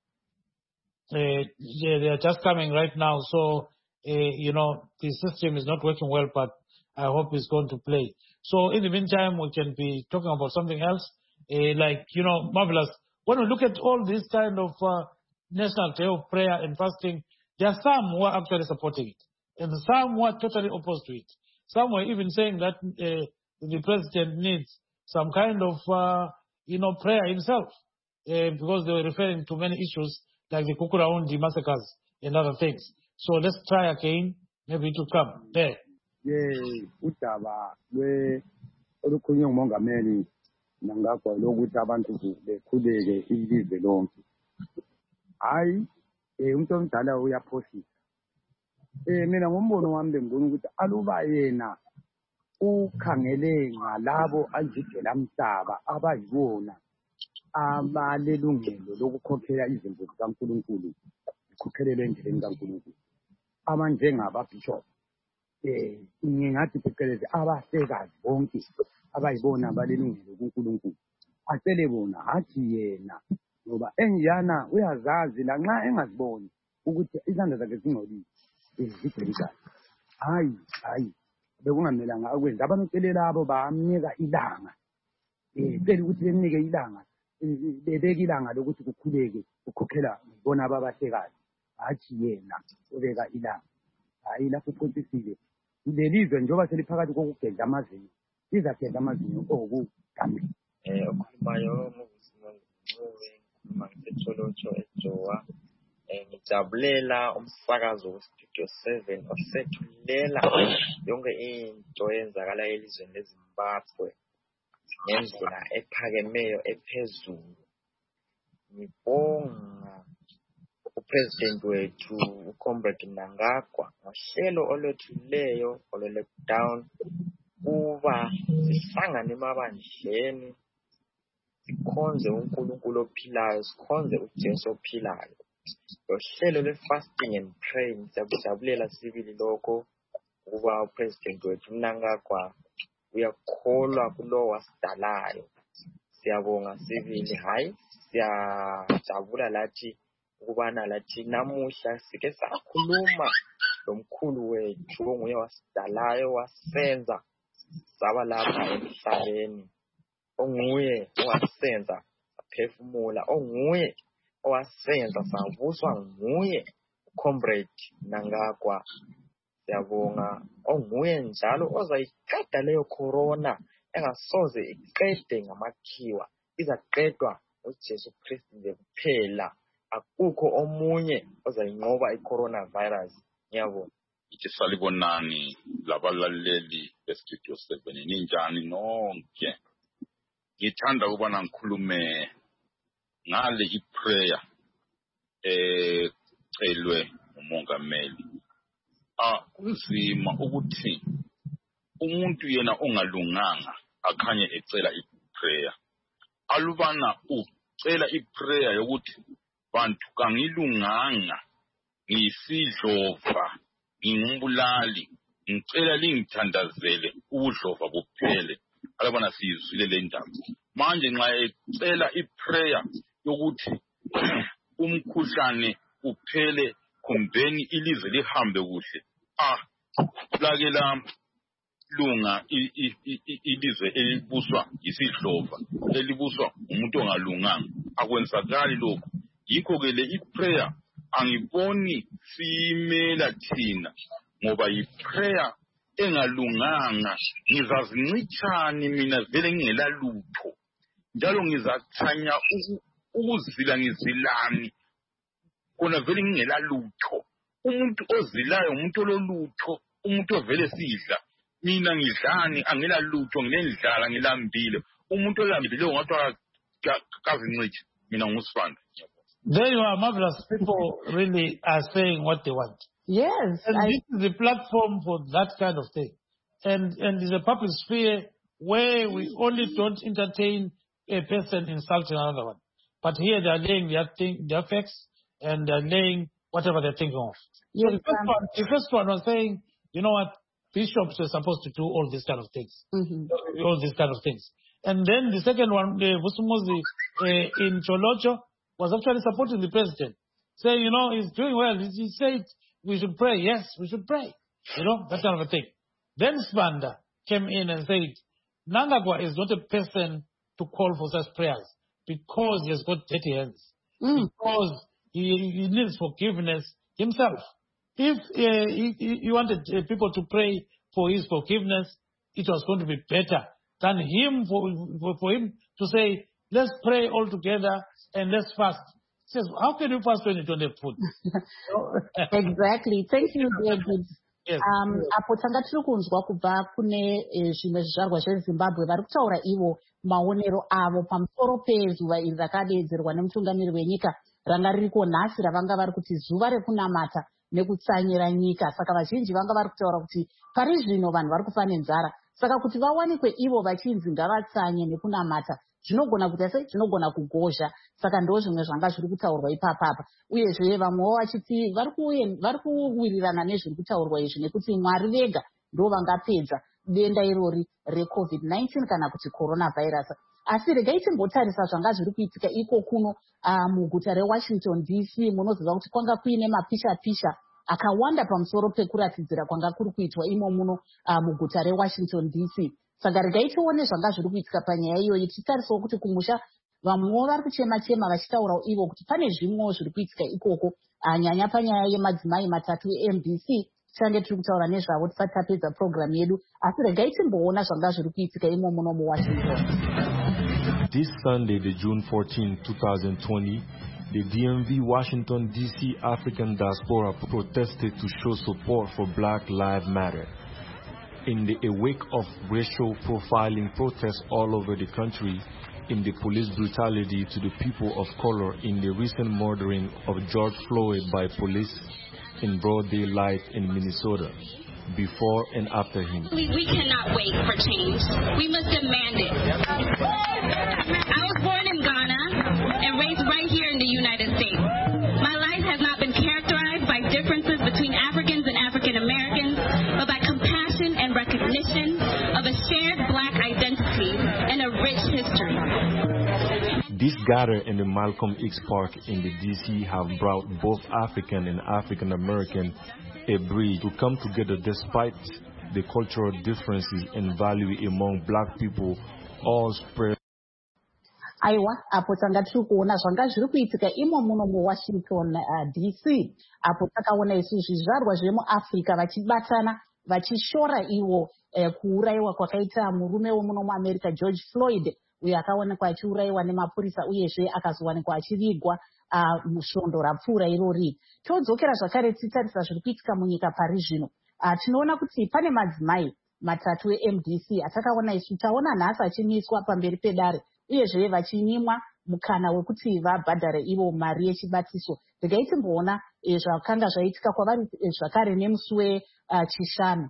They're just coming right now. So, the system is not working well, but I hope it's going to play. So in the meantime, we can be talking about something else. Marvelous. When we look at all this kind of National Day of Prayer and Fasting, there are some who are actually supporting it, and some who are totally opposed to it. Some were even saying that the president needs some kind of, prayer himself, because they were referring to many issues like the Kukuraundi massacres and other things. So let's try again. Maybe it will come there. Utaba olukhulunywa ngumongameli Mnangagwa lokuthi abantu bekhuleke ilizwe lonke. Hayi umuntu omdala uyaphosisa. Mina ngombono wami bengibona ukuthi aluba yena ukhangele ngalabo anjidela mhlaba abayibona abalelungelo lokukhokhela izinto zikaNkulunkulu ikhokhelele endleleni kaNkulunkulu. Abanjengababishop ngingathi phecelezi abahlekazi bonke abayibona abalelungelo kuNkulunkulu acele bona hathi yena ngoba enjana uyazazi la nxa engaziboni ukuthi izandla zakhe zingcolile zigcwelikazi. Hayi bekungamelanga akwenza. Abamcele labo bamnika ilanga cela ukuthi bemnike ilanga bebeka ilanga lokuthi kukhuleke ukhokhela bona ababahlekazi hathi yena ubeka ilanga. Hayi lapho uqoncisile lelizwe njengoba seliphakathi kokugedla amazinyo sizagedla amazinyo okugamile. Okhulumayo ngisetsholotho eJowa. Ngijabulela umsakazo weStudio 7 osethulela yonke into eyenzakala elizweni leZimbabwe ngendlela ephakemeyo ephezulu. Ngibonga uPresident wethu uComrade Mnangagwa ngohlelo olwethuleyo olwe-lockdown kuba sihlangane emabandleni sikhonze uNkulunkulu ophilayo, sikhonze uJesu ophilayo. Ngohlelo lwe-fasting and praying siyakujabulela sibili lokho ukuba uPresident wethu Mnangagwa uyakholwa kulo wasidalayo. Siyabonga sibili. Hayi siyajabula lathi ukubana lathi namuhla sike sakhuluma lomkhulu wethu onguye wasidalayo wasenza saba lapha emhlabeni, onguye owasenza saphefumula, onguye owasenza savuswa nguye uComrade Mnangagwa. Siyabonga onguye njalo ozayiqeda leyo corona engasoze iqede ngamakhiwa, izaqedwa uJesu Kristu nje kuphela. Akukho omunye ozayinqoba i-coronavirus. Ngiyabonga. Ithi salibonani labalaleli beStudio 7 ninjani nonke. Ngithanda ukubana ngikhulume ngale iprayer ecelwe umongameli. Kunzima ukuthi umuntu yena ongalunganga akhanye ecela iprayer. Alubana ucela iprayer yokuthi bantu kangilunganga, ngiyisidlova, ngingumbulali, ngicela lingithandazele ubudlova buphele. Alubana siyizwile le ndaba. Manje nxa ecela iprayer yokuthi umkhuhlane uphele kumbeni ilizwe lihambe kuhle. Lake la lunga ilizwe elibuswa yisidlova, elibuswa umuntu ongalunganga. Akwenzakali lokho. Yikho ke le iprayer angiboni siyimela thina ngoba iprayer engalunganga. Ngizazincithani mina vele ngingela lutho, njalo ngizathanya ukuzila ngizilani kona vele ngingela lutho. Umuntu ozilayo umuntu ololutho, umuntu ovele sidla. Mina ngidlani angela lutho, nginendlala ngilambile. Umuntu olambileyo ngathiwa kazincithi, mina ngusifana. There you are, marvelous. People really are saying what they want. Yes. And this is the platform for that kind of thing. And it's a public sphere where we only don't entertain a person insulting another one. But here they are laying their facts and they're laying whatever they're thinking of. Yes, So the first one was saying, you know what, bishops were supposed to do all these kind of things. All these kind of things. And then the second one, Vusumuzi in Cholocho, was actually supporting the president, saying, you know, he's doing well. He said we should pray. Yes, we should pray. You know, that kind of a thing. Then Spanda came in and said, Mnangagwa is not a person to call for such prayers because he has got dirty hands. Because he needs forgiveness himself. If he wanted people to pray for his forgiveness, it was going to be better than him for him to say, let's pray all together and let's fast. He says, how can you fast when you don't have food? Exactly. Thank you, David. Yes. Apo tanga tiri kunzwa kubva kune zvimwe zvizvarwa zveZimbabwe vari kutaura ivo maonero avo pamusoro pezuva iri rakadeedzerwa nemutungamiri wenyika ranga ririko nhasi ravanga vari kuti zuva rekunamata nekutsanyira nyika. Saka vazhinji vanga vari kutaura kuti pari zvino vanhu vari kufa nenzara, saka kuti vawanikwe ivo vachinzi ngavatsanye nekunamata zvinogona kuti sei zvinogona kugozha. Saka ndo zvimwe zvanga zviri kutaurwa ipapapa, uyezve vamwewo vachiti vari kuwirirana nezviri kutaurwa izvi nekuti Mwari vega ndo vangapedza denda irori reCovid-19 kana kuti coronavirus. asi regai timbotarisa zvanga zviri kuitika iko kuno muguta reWashington DC. Munoziva kuti kwanga kuine mapisha-pisha akawanda pamusoro pekuratidzira kwanga kuri kuitwa imo muno muguta reWashington DC. Saka regai tione zvanga zviri kuitika panyaya iyoyi, tichitarisawo kuti kumusha vamwewo vari kuchema-chema vachitaurawo ivo kuti pane zvimwewo zviri kuitika ikoko, nyanya panyaya yemadzimai matatu eMDC. Tichange tiri kutaura nezvavo tisati tapedza programu yedu, asi regai timboona zvanga zviri kuitika imo muno muWashington. This Sunday, the June 14, 2020, the DMV Washington DC African diaspora protested to show support for Black Lives Matter. In the wake of racial profiling protests all over the country, in the police brutality to the people of color in the recent murdering of George Floyd by police in broad daylight in Minnesota, before and after him. We cannot wait for change. We must demand it. I was born in Ghana and raised right here in the United States. My life has not been characterized by differences between Africans and African Americans, but by compassion and recognition of a shared Black identity and a rich history. This gather in the Malcolm X Park in the DC have brought both African and African American a bridge to come together despite the cultural differences and value among Black people, all spread. Aiwa, apo tanga tiri kuona zvanga zviri kuitika imo muno muWashington DC. Apo takaona isu zvizvarwa zvemuAfrica vachibatana vachishora iwo kuurayiwa kwakaita murume womuno muAmerica George Floyd, uyo akaonekwa achiurayiwa nemapurisa uyezve akazowanikwa achivigwa musvondo rapfuura irori. Todzokera zvakare titarisa zviri kuitika munyika pari zvino. Tinoona kuti pane madzimai matatu eMDC atakaona isu taona nhasi achimiswa pamberi pedare, uyezve vachinyimwa mukana wekuti vabhadhare ivo mari yechibatiso. Regai timboona zvakanga zvaitika kwavari zvakare nemusi wechishanu.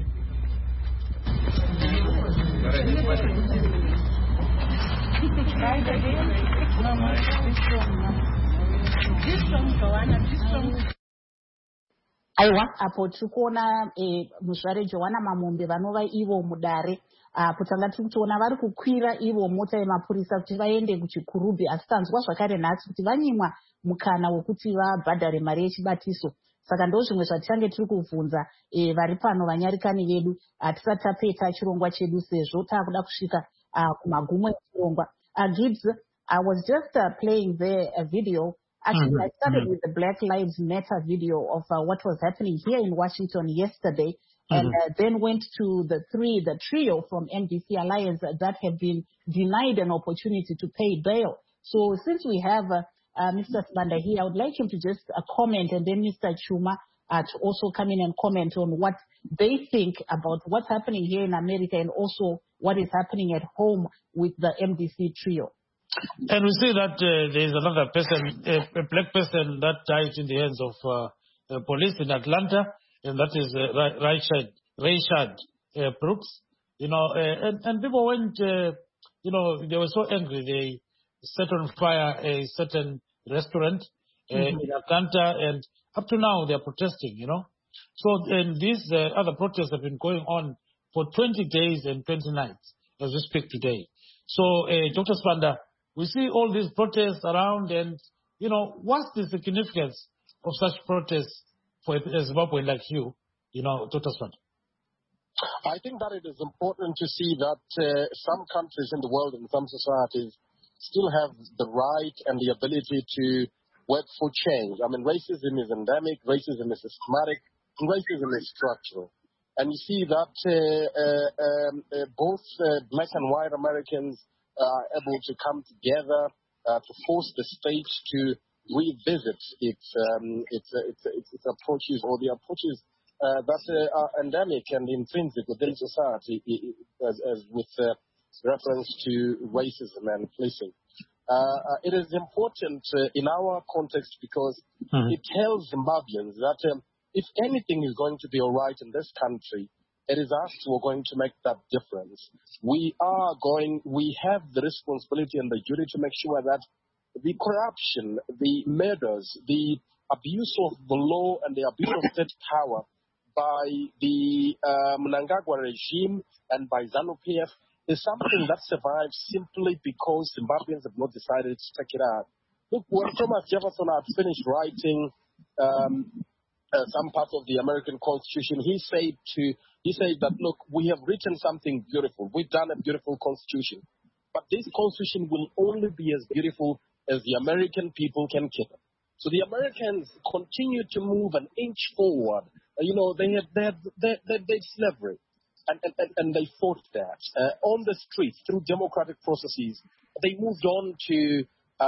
Aiwa, apo tiri kuona muzvare Joanna Mamombe vanova ivo mudare. Apo tanga tiri kutoona vari kukwira ivo mota yemapurisa kuti vaende kuchikurubhi, asi tanzwa zvakare nhasi kuti vanyimwa mukana wekuti vabhadhare mari yechibatiso. Saka ndo zvimwe zvatichange tiri kuvhunza vari pano vanyarikani vedu tisati tapeta chirongwa chedu, sezvo taakuda kusvika kumagumo echirongwa. Gibbs, I was just playing a video. Actually, I started with the Black Lives Matter video of what was happening here in Washington yesterday, and then went to the trio from NBC Alliance that have been denied an opportunity to pay bail. So since we have Mr. Sibanda here, I would like him to just comment, and then Mr. Chuma to also come in and comment on what they think about what's happening here in America and also what is happening at home with the MDC trio. And we see that there is another person, a black person that died in the hands of police in Atlanta, and that is Rayshard Brooks. You know, and people went, you know, they were so angry. They set on fire a certain restaurant in Atlanta, and up to now they are protesting, you know. So, and these other protests have been going on for 20 days and 20 nights as we speak today. So, Dr. Sibanda, we see all these protests around, and, you know, what's the significance of such protests for a Zimbabwean like you know, Dr. Sibanda? I think that it is important to see that some countries in the world and some societies still have the right and the ability to work for change. I mean, racism is endemic, racism is systematic, and racism is structural. And you see that both black and white Americans are able to come together to force the state to revisit its approaches, or the approaches that are endemic and intrinsic within society, as with reference to racism and policing. It is important in our context because it tells Zimbabweans that if anything is going to be all right in this country, it is us who are going to make that difference. We have the responsibility and the duty to make sure that the corruption, the murders, the abuse of the law and the abuse of state power by the Mnangagwa regime and by ZANU-PF is something that survives simply because Zimbabweans have not decided to check it out. Look, when Thomas Jefferson had finished writing some part of the American Constitution, he said that, look, we have written something beautiful. We've done a beautiful Constitution. But this Constitution will only be as beautiful as the American people can keep it. So the Americans continue to move an inch forward. They had slavery. And they fought that on the streets through democratic processes. They moved on to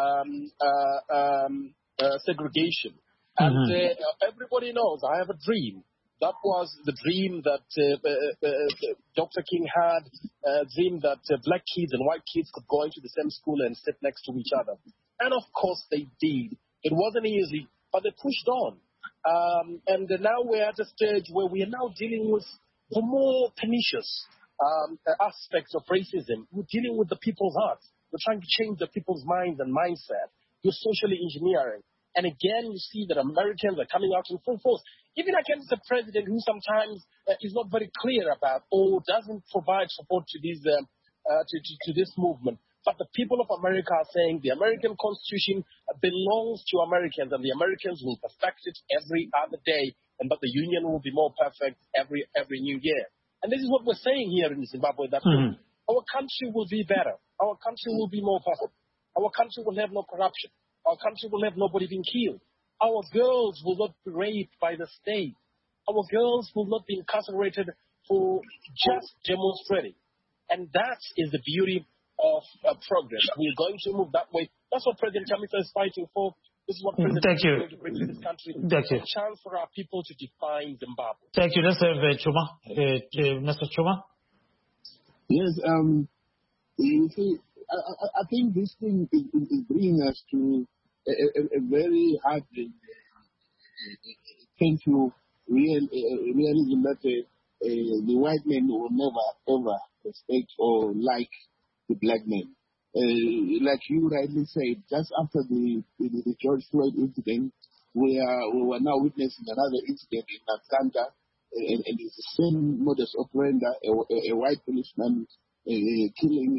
segregation. And everybody knows I have a dream. That was the dream that Dr. King had, a dream that black kids and white kids could go into the same school and sit next to each other. And of course they did. It wasn't easy, but they pushed on. And now we're at a stage where we are now dealing with the more pernicious aspects of racism. We're dealing with the people's hearts. We're trying to change the people's minds and mindset. You're socially engineering. And again, you see that Americans are coming out in full force, even against the president who sometimes is not very clear about or doesn't provide support to this movement. But the people of America are saying the American Constitution belongs to Americans, and the Americans will perfect it every other day, and but the union will be more perfect every new year. And this is what we're saying here in Zimbabwe, that our country will be better. Our country will be more perfect. Our country will have no corruption. Our country will have nobody being killed. Our girls will not be raped by the state. Our girls will not be incarcerated for just demonstrating. And that is the beauty of progress. We're going to move that way. That's what President Chamisa is fighting for. This is what President is going to bring to this country. A chance for our people to define Zimbabwe. Thank you. Let's have Chuma. Mr. Chuma. Yes, you see, I think this thing is bringing us to a very hard painful realism that the white men will never, ever respect or like the black men. Like you rightly said, just after the George Floyd incident, we were now witnessing another incident in Atlanta, and it's the same modus operandi, a white policeman killing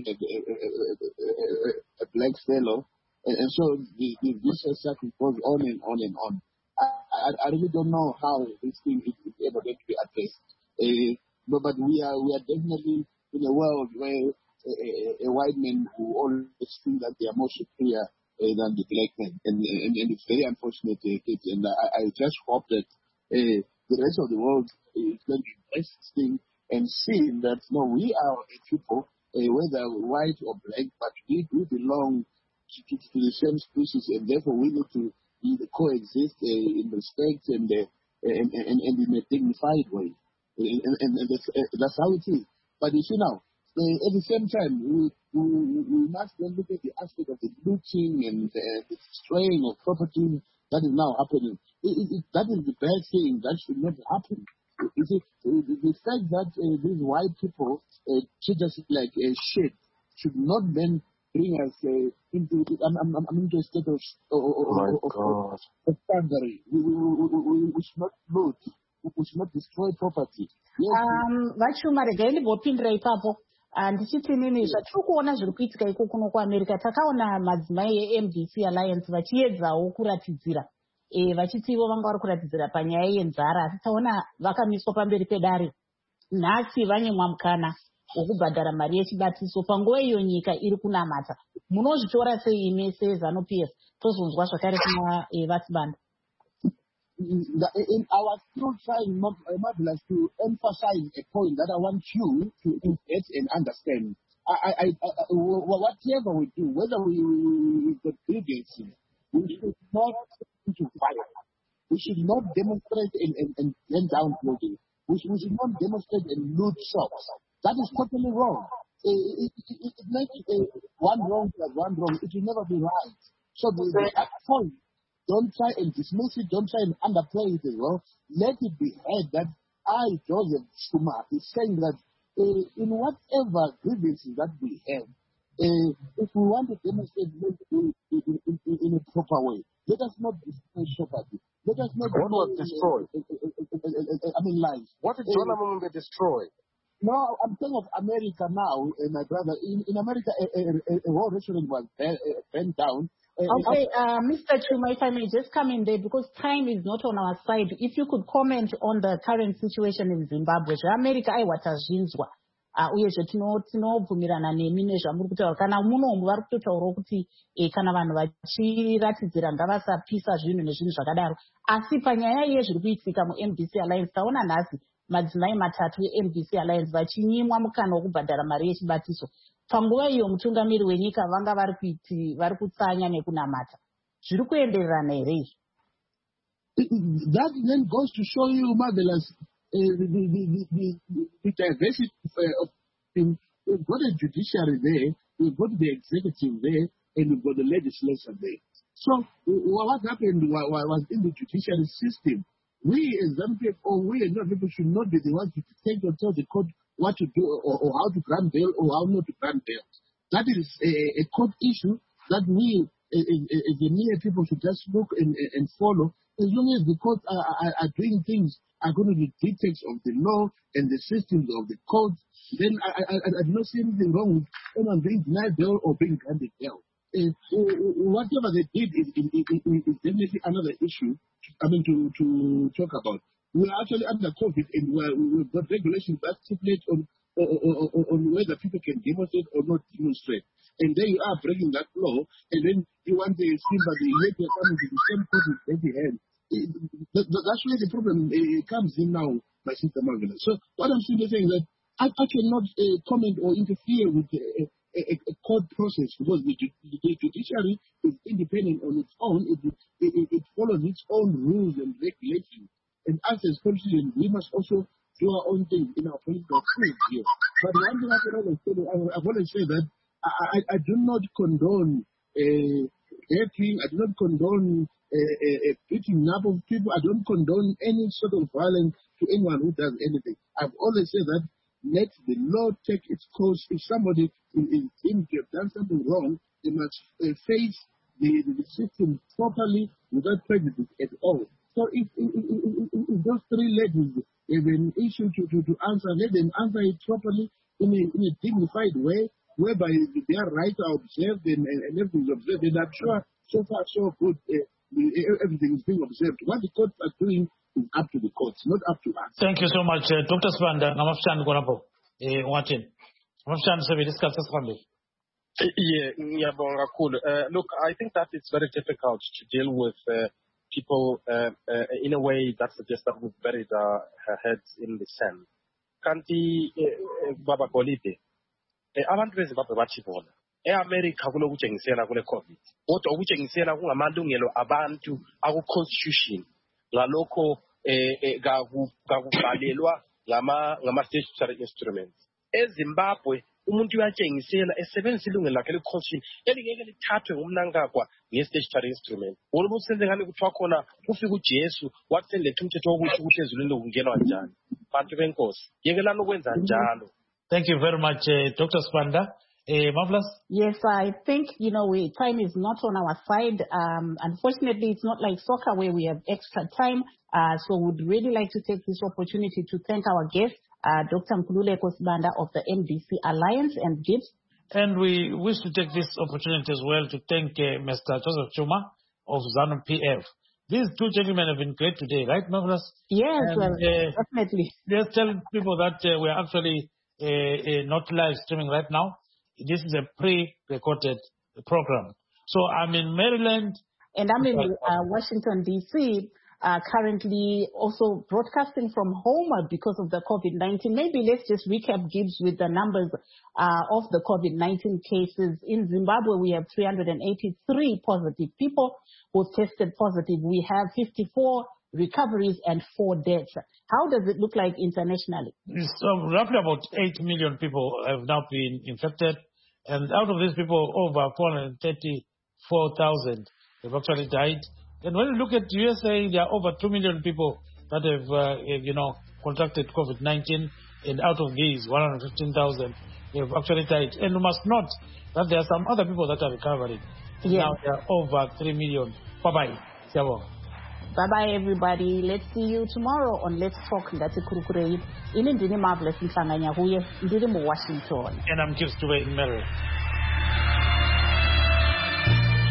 a black fellow. And so the vicious cycle goes on and on and on. I really don't know how this thing is ever going to be addressed. But we are definitely in a world where a white man who always think that they are more superior than the black man. And it's very unfortunate. And I just hope that the rest of the world is going to embrace this thing and see that, no, we are a people, whether white or black, but we belong to the same species, and therefore we need to coexist in respect and in a dignified way. And that's how it is. But you see now, at the same time, we must then look at the aspect of the looting and the destroying of property that is now happening. That is the bad thing. That should not happen. You see, the fact that these white people treat us like shit should not then bring us into a state of thuggery. We should not loot. We should not destroy property. Vachuma regai ndibopindira ipapo ndichiti nini zvatiri kuona zviri kuitika iko kuno kuamerica. Takaona madzimai eMDC Alliance vachiedzawo kuratidzira vachiti ivo vanga vari kuratidzira panyaya yenzara, asi taona vakamiswa pamberi pedare. Nhasi vanyemwa mukana wokubhadhara mari yechibatiso panguva iyo nyika iri kunamata. Munozvitora sei ime seZANU-PF tozonzwa zvakare kuna vatsibanda? In our still trying marvelous to emphasize a point that I want you to get and understand. Whatever we do, whether we got grievances, we should not to fire. We should not demonstrate and burn down buildings. We should not demonstrate and loot shops. That is totally wrong. It makes one wrong plus one wrong. It will never be right. So the point, don't try and dismiss it. Don't try and underplay it as well. Let it be heard that I, Joseph Chuma, is saying that in whatever grievances that we have, if we want to demonstrate in a proper way, let us not destroy property. Let us not destroy. I mean, lives. What did John Amumbe destroy? No, I'm talking of America now, my brother. In America, a whole restaurant was burned down. Okay, Mr. Chuma, if I may just come in there, because time is not on our side. If you could comment on the current situation in Zimbabwe. America aiwatazvinzwa. Uyezve tinobvumirana nemi nezvamuri kutaura. Kana munomu vari kutotaurawo kuti kana vanhu vachiratidzira ngavasapisa zvinhu nezvinhu zvakadaro. Asi panyaya yezviri kuitika muMDC Alliance, taona nhasi madzimai matatu eMDC Alliance vachinyimwa mukana wokubhadhara mari yechibatiso. Panguva iyo mutungamiri wenyika vanga vari kutsanya nekunamata. Zviri kuendererana here izvi? That then goes to show you, Marvelous, the diversity of things. We've got a judiciary there, we've got the executive there, and we've got the legislature there. So what happened was in the judiciary system. We as ZANU-PF, or we as other people, should not be the ones to take or tell the court what to do or how to grant bail or how not to grant bail. That is a court issue that we as the mere people should just look and follow. As long as the courts are doing things according to the dictates of the law and the systems of the courts, then I do not see anything wrong with anyone being denied bail or being granted bail. Whatever they did is definitely another issue. To talk about. We are actually under COVID, and we've got regulations that stipulate on whether people can demonstrate or not demonstrate. And then you are breaking that law, and then you want the sympathy, yet you're coming to the same court with every hand. That's where the problem comes in now, my sister Margaret. So what I'm simply saying is that I cannot comment or interfere with a court process, because the judiciary is independent on its own. It follows its own rules and regulations. And us as politicians, we must also do our own thing in our political space here. But one thing I've always said that I do not condone raping, I do not condone beating up of people, I don't condone any sort of violence to anyone who does anything. I've always said that let the law take its course. If somebody is deemed to have done something wrong, they must face the system properly without prejudice at all. So if those three ladies have an issue to answer, let them answer it properly in a dignified way, whereby their rights are observed and everything is observed. And I'm sure so far so good, everything is being observed. What the courts are doing is up to the courts, not up to us. Thank you so much, Dr. Spanda. Ngamafshani konapo. Watching. Ngamafshani sebe discuss this. Look, I think that it's very difficult to deal with people in a way that suggests that we've buried our heads in the sand. Kanti Baba Golide, abantu beZimbabwe bachibona. eAmerica kunokutshengisela kule COVID. Kodwa ukutshengisela kungamalungelo abantu aku-constitution. Ngalokho kakubhalelwa ngama-statutory instruments. EZimbabwe umuntu uyatshengisela esebenzisa ilungelo lakhe le-constitution elingeke lithathwe ngumnankagwa nge-statutory instrument. Ngoba usenzekani kuthiwa khona kufika uJesu wathi letha umthetho wokuthi ukuthi ezulwini lokungenwa njani. Bantu benkosi yekelani ukwenza njalo. Thank you very much, Dr. Spanda. Marvelous? Yes, I think, time is not on our side. Unfortunately, it's not like soccer where we have extra time. So we'd really like to take this opportunity to thank our guest, Dr. Nkululeko Sibanda of the MDC Alliance and GIBS. And we wish to take this opportunity as well to thank Mr. Joseph Chuma of ZANU-PF. These two gentlemen have been great today, right, Marvelous? Yes, definitely. Let's tell people that we're actually not live streaming right now. This is a pre-recorded program. So I'm in Maryland. And I'm in Washington, D.C., currently also broadcasting from home because of the COVID-19. Maybe let's just recap, Gibbs, with the numbers of the COVID-19 cases. In Zimbabwe, we have 383 positive people who tested positive. We have 54 recoveries and 4 deaths. How does it look like internationally? So roughly about 8 million people have now been infected. And out of these people, over 434,000 have actually died. And when you look at USA, there are over 2 million people that have, contracted COVID-19. And out of these, 115,000 have actually died. And we must note that there are some other people that are recovering. Yes. Now there are over 3 million. Bye-bye. Bye-bye, everybody. Let's see you tomorrow on Let's Talk. Ndati Kurukurei. Ini ndini Marvelous Mhlanganya huye. Ndiri mu Washington. And I'm Gibbs Dewey in Maryland.